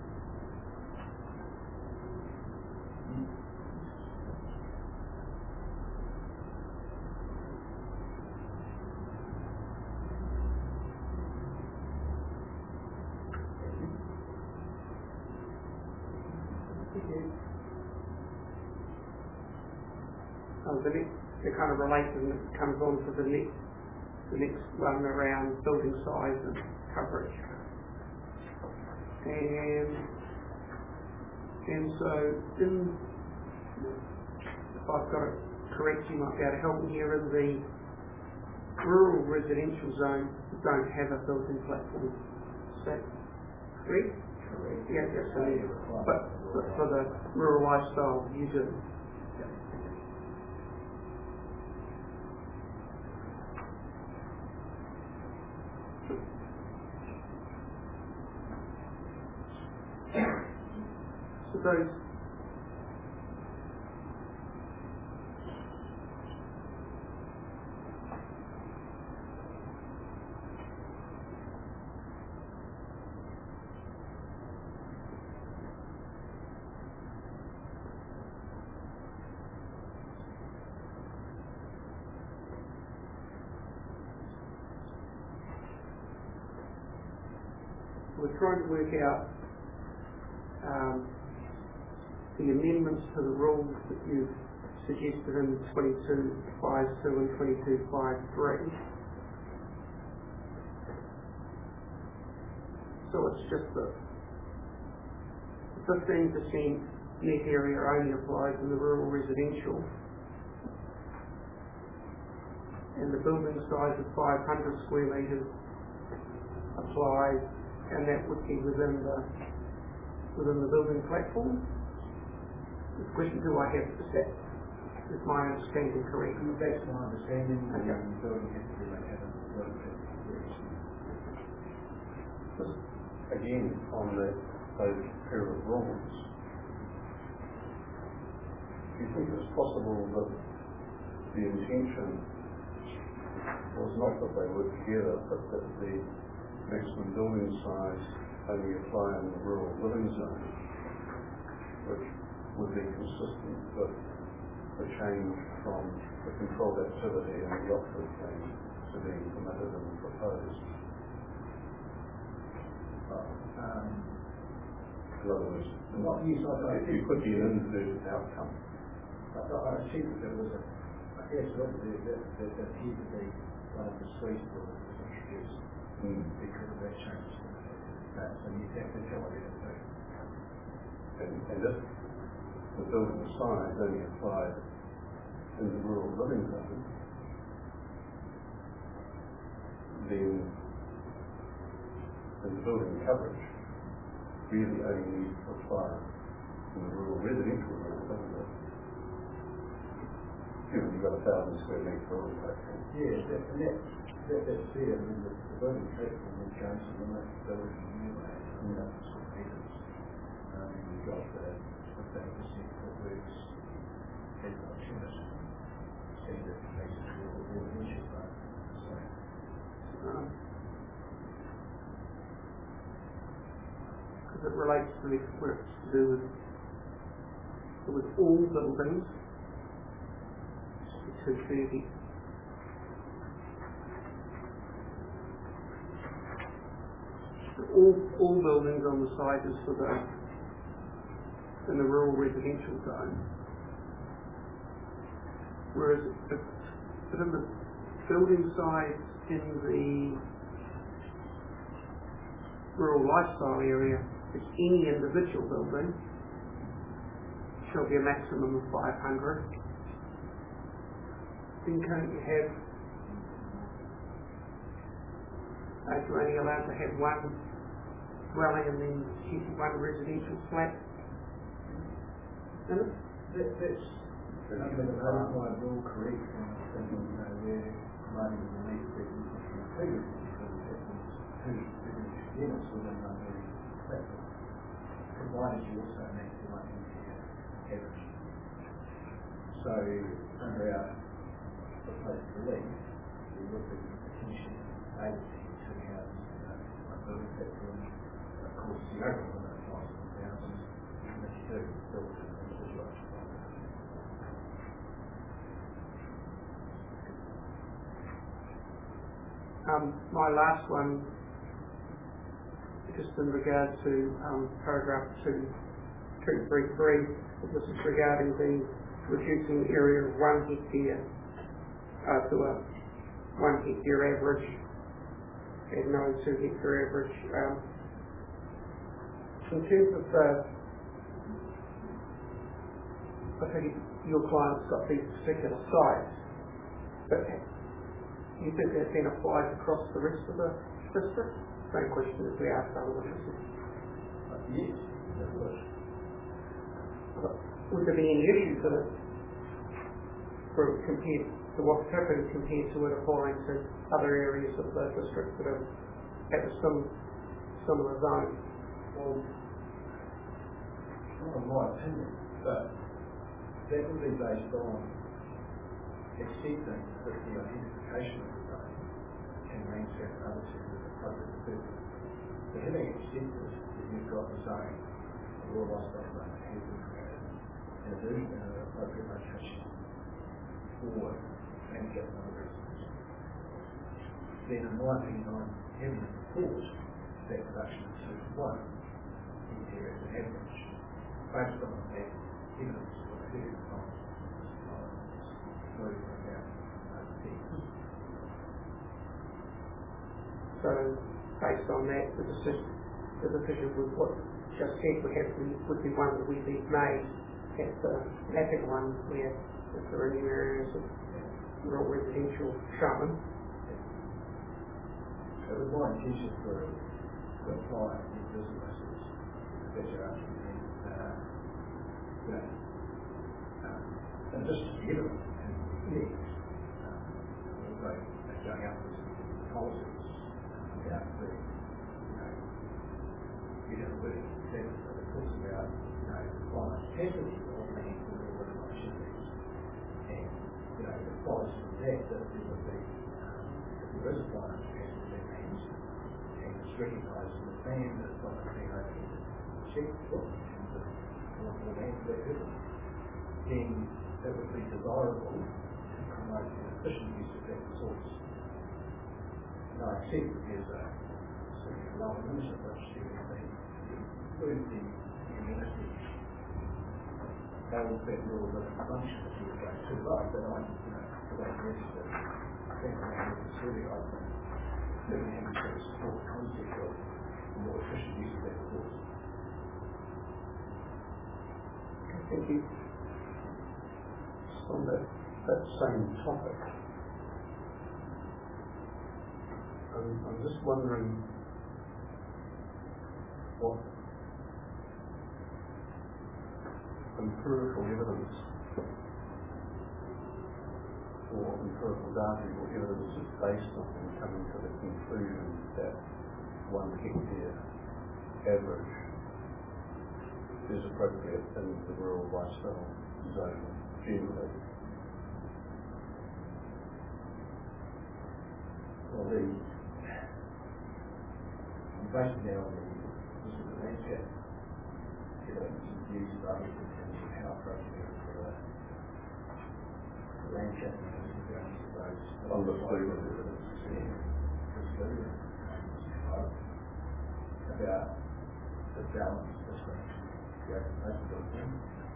They're kind of related, and it comes on to the next one around building size and coverage. And so, if I've got it correct, you might be able to help me here. In the rural residential zone, we don't have a building platform that correct? Correct. Yeah, that's So it. you're required But for the rural lifestyle, you do. So those we're trying to work out the amendments to the rules that you've suggested in 22.5.2 and 22.5.3. So it's just the 15% net area only applies in the rural residential, and the building size of 500 square metres applies, and that would be within the building platform. The question, do I have to set? Is my understanding correct? That's my understanding. Okay. The building has to be maintained. Again, on those pair of rules, do you think it's possible that the intention was not that they work together, but that the maximum building size only apply in the rural living zone, which would be consistent with the change from the controlled activity and the operative plan to being permitted and proposed? In other words, if you could be an inverted outcome. I think that there was I guess that appeared to be one of the suite rules that was introduced because of that change. So you have to tell it. And if the building size only applied in the rural living zone, then the building coverage really only needs to apply in the rural residential zone, doesn't it? Given you've got 1,000 square metre building platform. Yes, that's fair. I mean, the building platform will change from the building anyway. Square metres. You've got the 15% footworks as an opportunity. Standard places will residential zone. Because it relates to the where it's to do with all buildings, 230. All buildings on the site is for in the rural residential zone. Whereas if in the building size in the rural lifestyle area, it's any individual building shall be a maximum of 500. Then can't you have, are you only allowed to have one dwelling and then one residential flat in it? That's under the codified rule correct, and I think we're promoting the need for included two units within one platform, provided you also meet the 1 year average. So under our proposed relief, we would be potentially able to get 2 houses one building platform. Of course, the overall limit applies to 1,000, and if you do build it individual occupied. My last one, just in regard to paragraph 2.3.3, this is regarding the reducing the area of 1 hectare to a 1 hectare average and no 2 hectare average. In terms of I think your client's got these particular sites, but you think that then applies across the rest of the district? same question as we asked other witnesses. Yes, it would. Would there be any issue for compared to what's happened compared to it applying to other areas of the district that have a similar zone? Well, not in my opinion, but that would be based on accepting that the identification of the zone and Landscape and other sectors is appropriate to purpose. So having accepted that you've got the zone, the Royal Lifestyle Zone that has been created, and it is in an appropriate location for landscape and other reasons, then in my opinion I'm heavily support that reduction to 1 in the area as an average, based on that evidence of a period of time moving around So based on that, the decision with what just said would be one that would be made at the mapping one where if there are new areas of rural residential shown. It was my intention to apply these businesses that you're asking me, in addition to the evidence and needs, also going out with some policies about the, you know, the sense that it talks about, climate capacity of land for rural opportunities. And, it follows from that there would be, if there is a climate capacity that means, and it's recognised in the plan that it's not being open to check for in terms of more land for that purpose, then it would be desirable to promote an efficient use of that resource. And I accept that there's a sort of lower limit of which there would be to include the amenities of that rural living function if you were going too low, but I, the way it is that I think it's really open, living having to support the concept of a more efficient use of that resource. Thank you. On that same topic, I'm just wondering what empirical evidence or empirical data or evidence is based on in coming to the conclusion that 1 hectare average is appropriate in the rural lifestyle zone generally. Well, I'm based now on the landscape evidence and views of others in terms of how appropriate for the landscape management grounds of those On the food evidence. About the balance between the occupation building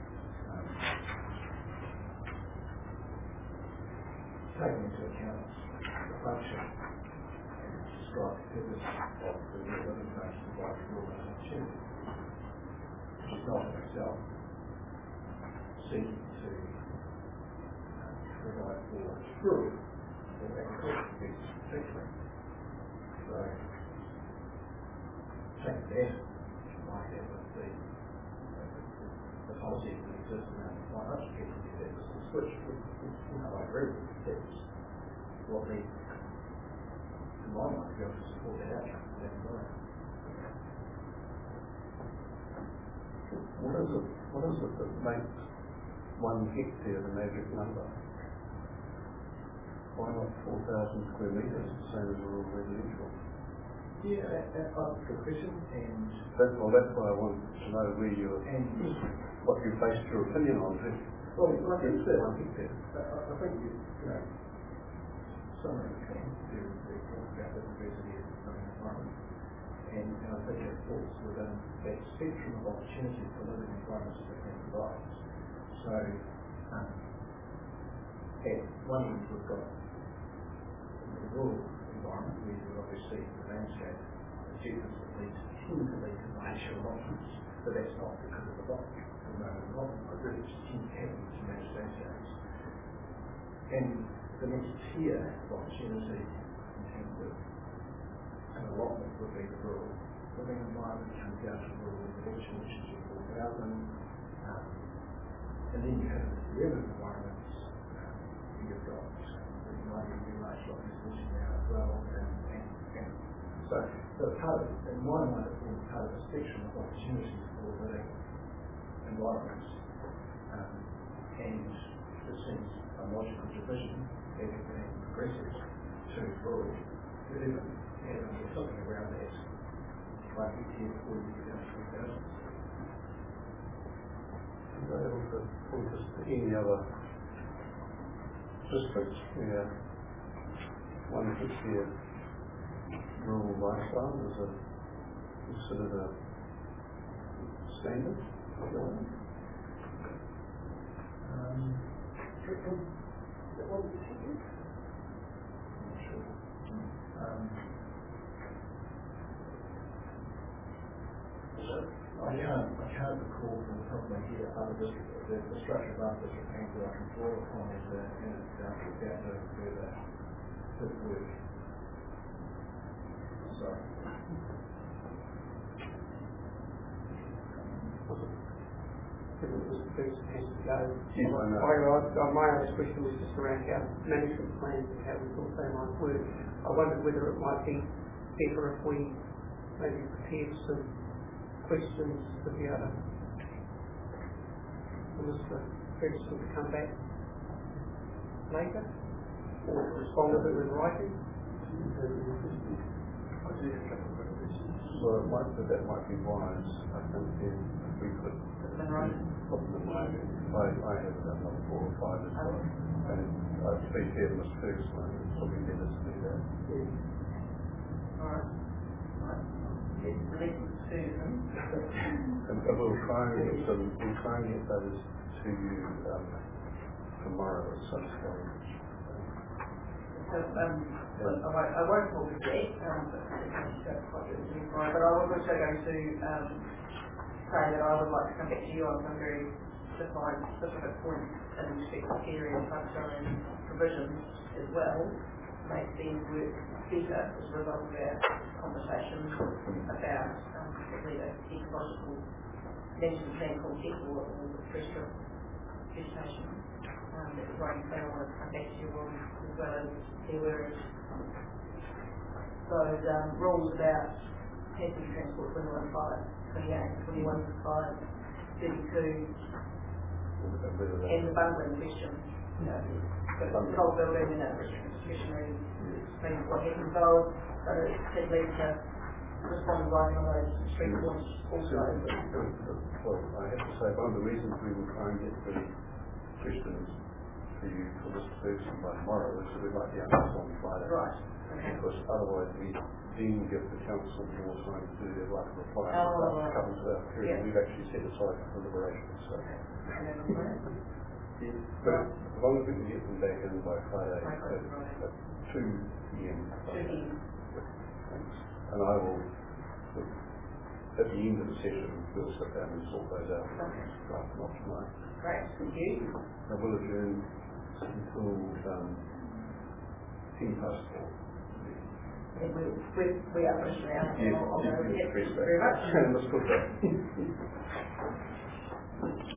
taking into account the function and described purpose of the rural living function provided rural opportunity, which is not in itself seeking to provide for rural or agricultural use particularly. So, take that, you might have with the policy that exists around why not education services, which I agree with, that's what they, in my mind, be able to support that outcome for that environment. What is it that makes 1 hectare the magic number? Why not 4,000 square metres, the same as rural residential? Yeah, that's a good question, and that's why I want to know where what you based your opinion on. Well, I think that I think somewhere in between they're talking about the diversity of the environment, and I think it falls within that spectrum of opportunity for living environments that can provide. So, at one end we've got the rural environment where you obviously the landscape objectives that tend to lead to glacial options, but that's not because of the block. I really just tend to have to manage landscapes. And the next tier of opportunity in terms of an allotment would be the rural living environment, comes down to rural residential, which is your 4,000. And then you have the urban environments, you've got the mighty large lot residential now as well, and so part of, in my mind, it forms part of a spectrum of opportunities for living environments, and it seems a logical division, and progressive to rural, but even there's something around that, like here before you get down to 3,000. Are you able to point us to any other districts where one could see a rural lifestyle as considered a standard? I can't recall from the top of my head other districts, the structure of other district plans that I can draw upon as a down to where that could work. Sorry. My other question was just around how management plans and how we thought they might work. I wondered whether it might be better if we maybe prepared some questions to be able to Mr. Ferguson to come back later or to respond to it in writing. So that might be wise, I think, if we could put them in writing. I have about 4 or 5 as well. And I'd speak here to Mr. Ferguson, it's probably better to do that. Alright. And we'll try and get those to you tomorrow at some stage. So, I won't hold it yet, but I was also going to say that I would like to come back to you on some very defined specific points in respect to theory and functional provisions as well, make things work better as a result of our conversations about particularly the ecological management plan concept or the terrestrial vegetation that is running. So I want to come back to you on as well as there were those rules about passenger transport 21.5, 28, 21.5, 32, and the bundling question. You know, the control building and discretionary things what happens. So it leads to responding right on those 3 points also. Well, I have to say one of the reasons we will try and get the questions to you for Mr. Ferguson by tomorrow is that we might be answers on Friday. Right. Okay. Because otherwise we then give the council more time to do their right of reply comes to our period. We've actually set aside for deliberation. So. Yeah, but as long as we can get them back in by Friday at 2 p.m. Thanks. And I will, at the end of the session, we'll sit down and sort those out. Right, not tonight. Great, thank you. I will adjourn until 10 past 4. And we are pushing around. Yes, I'll go with it. yes, Thank you very much. Let's put that.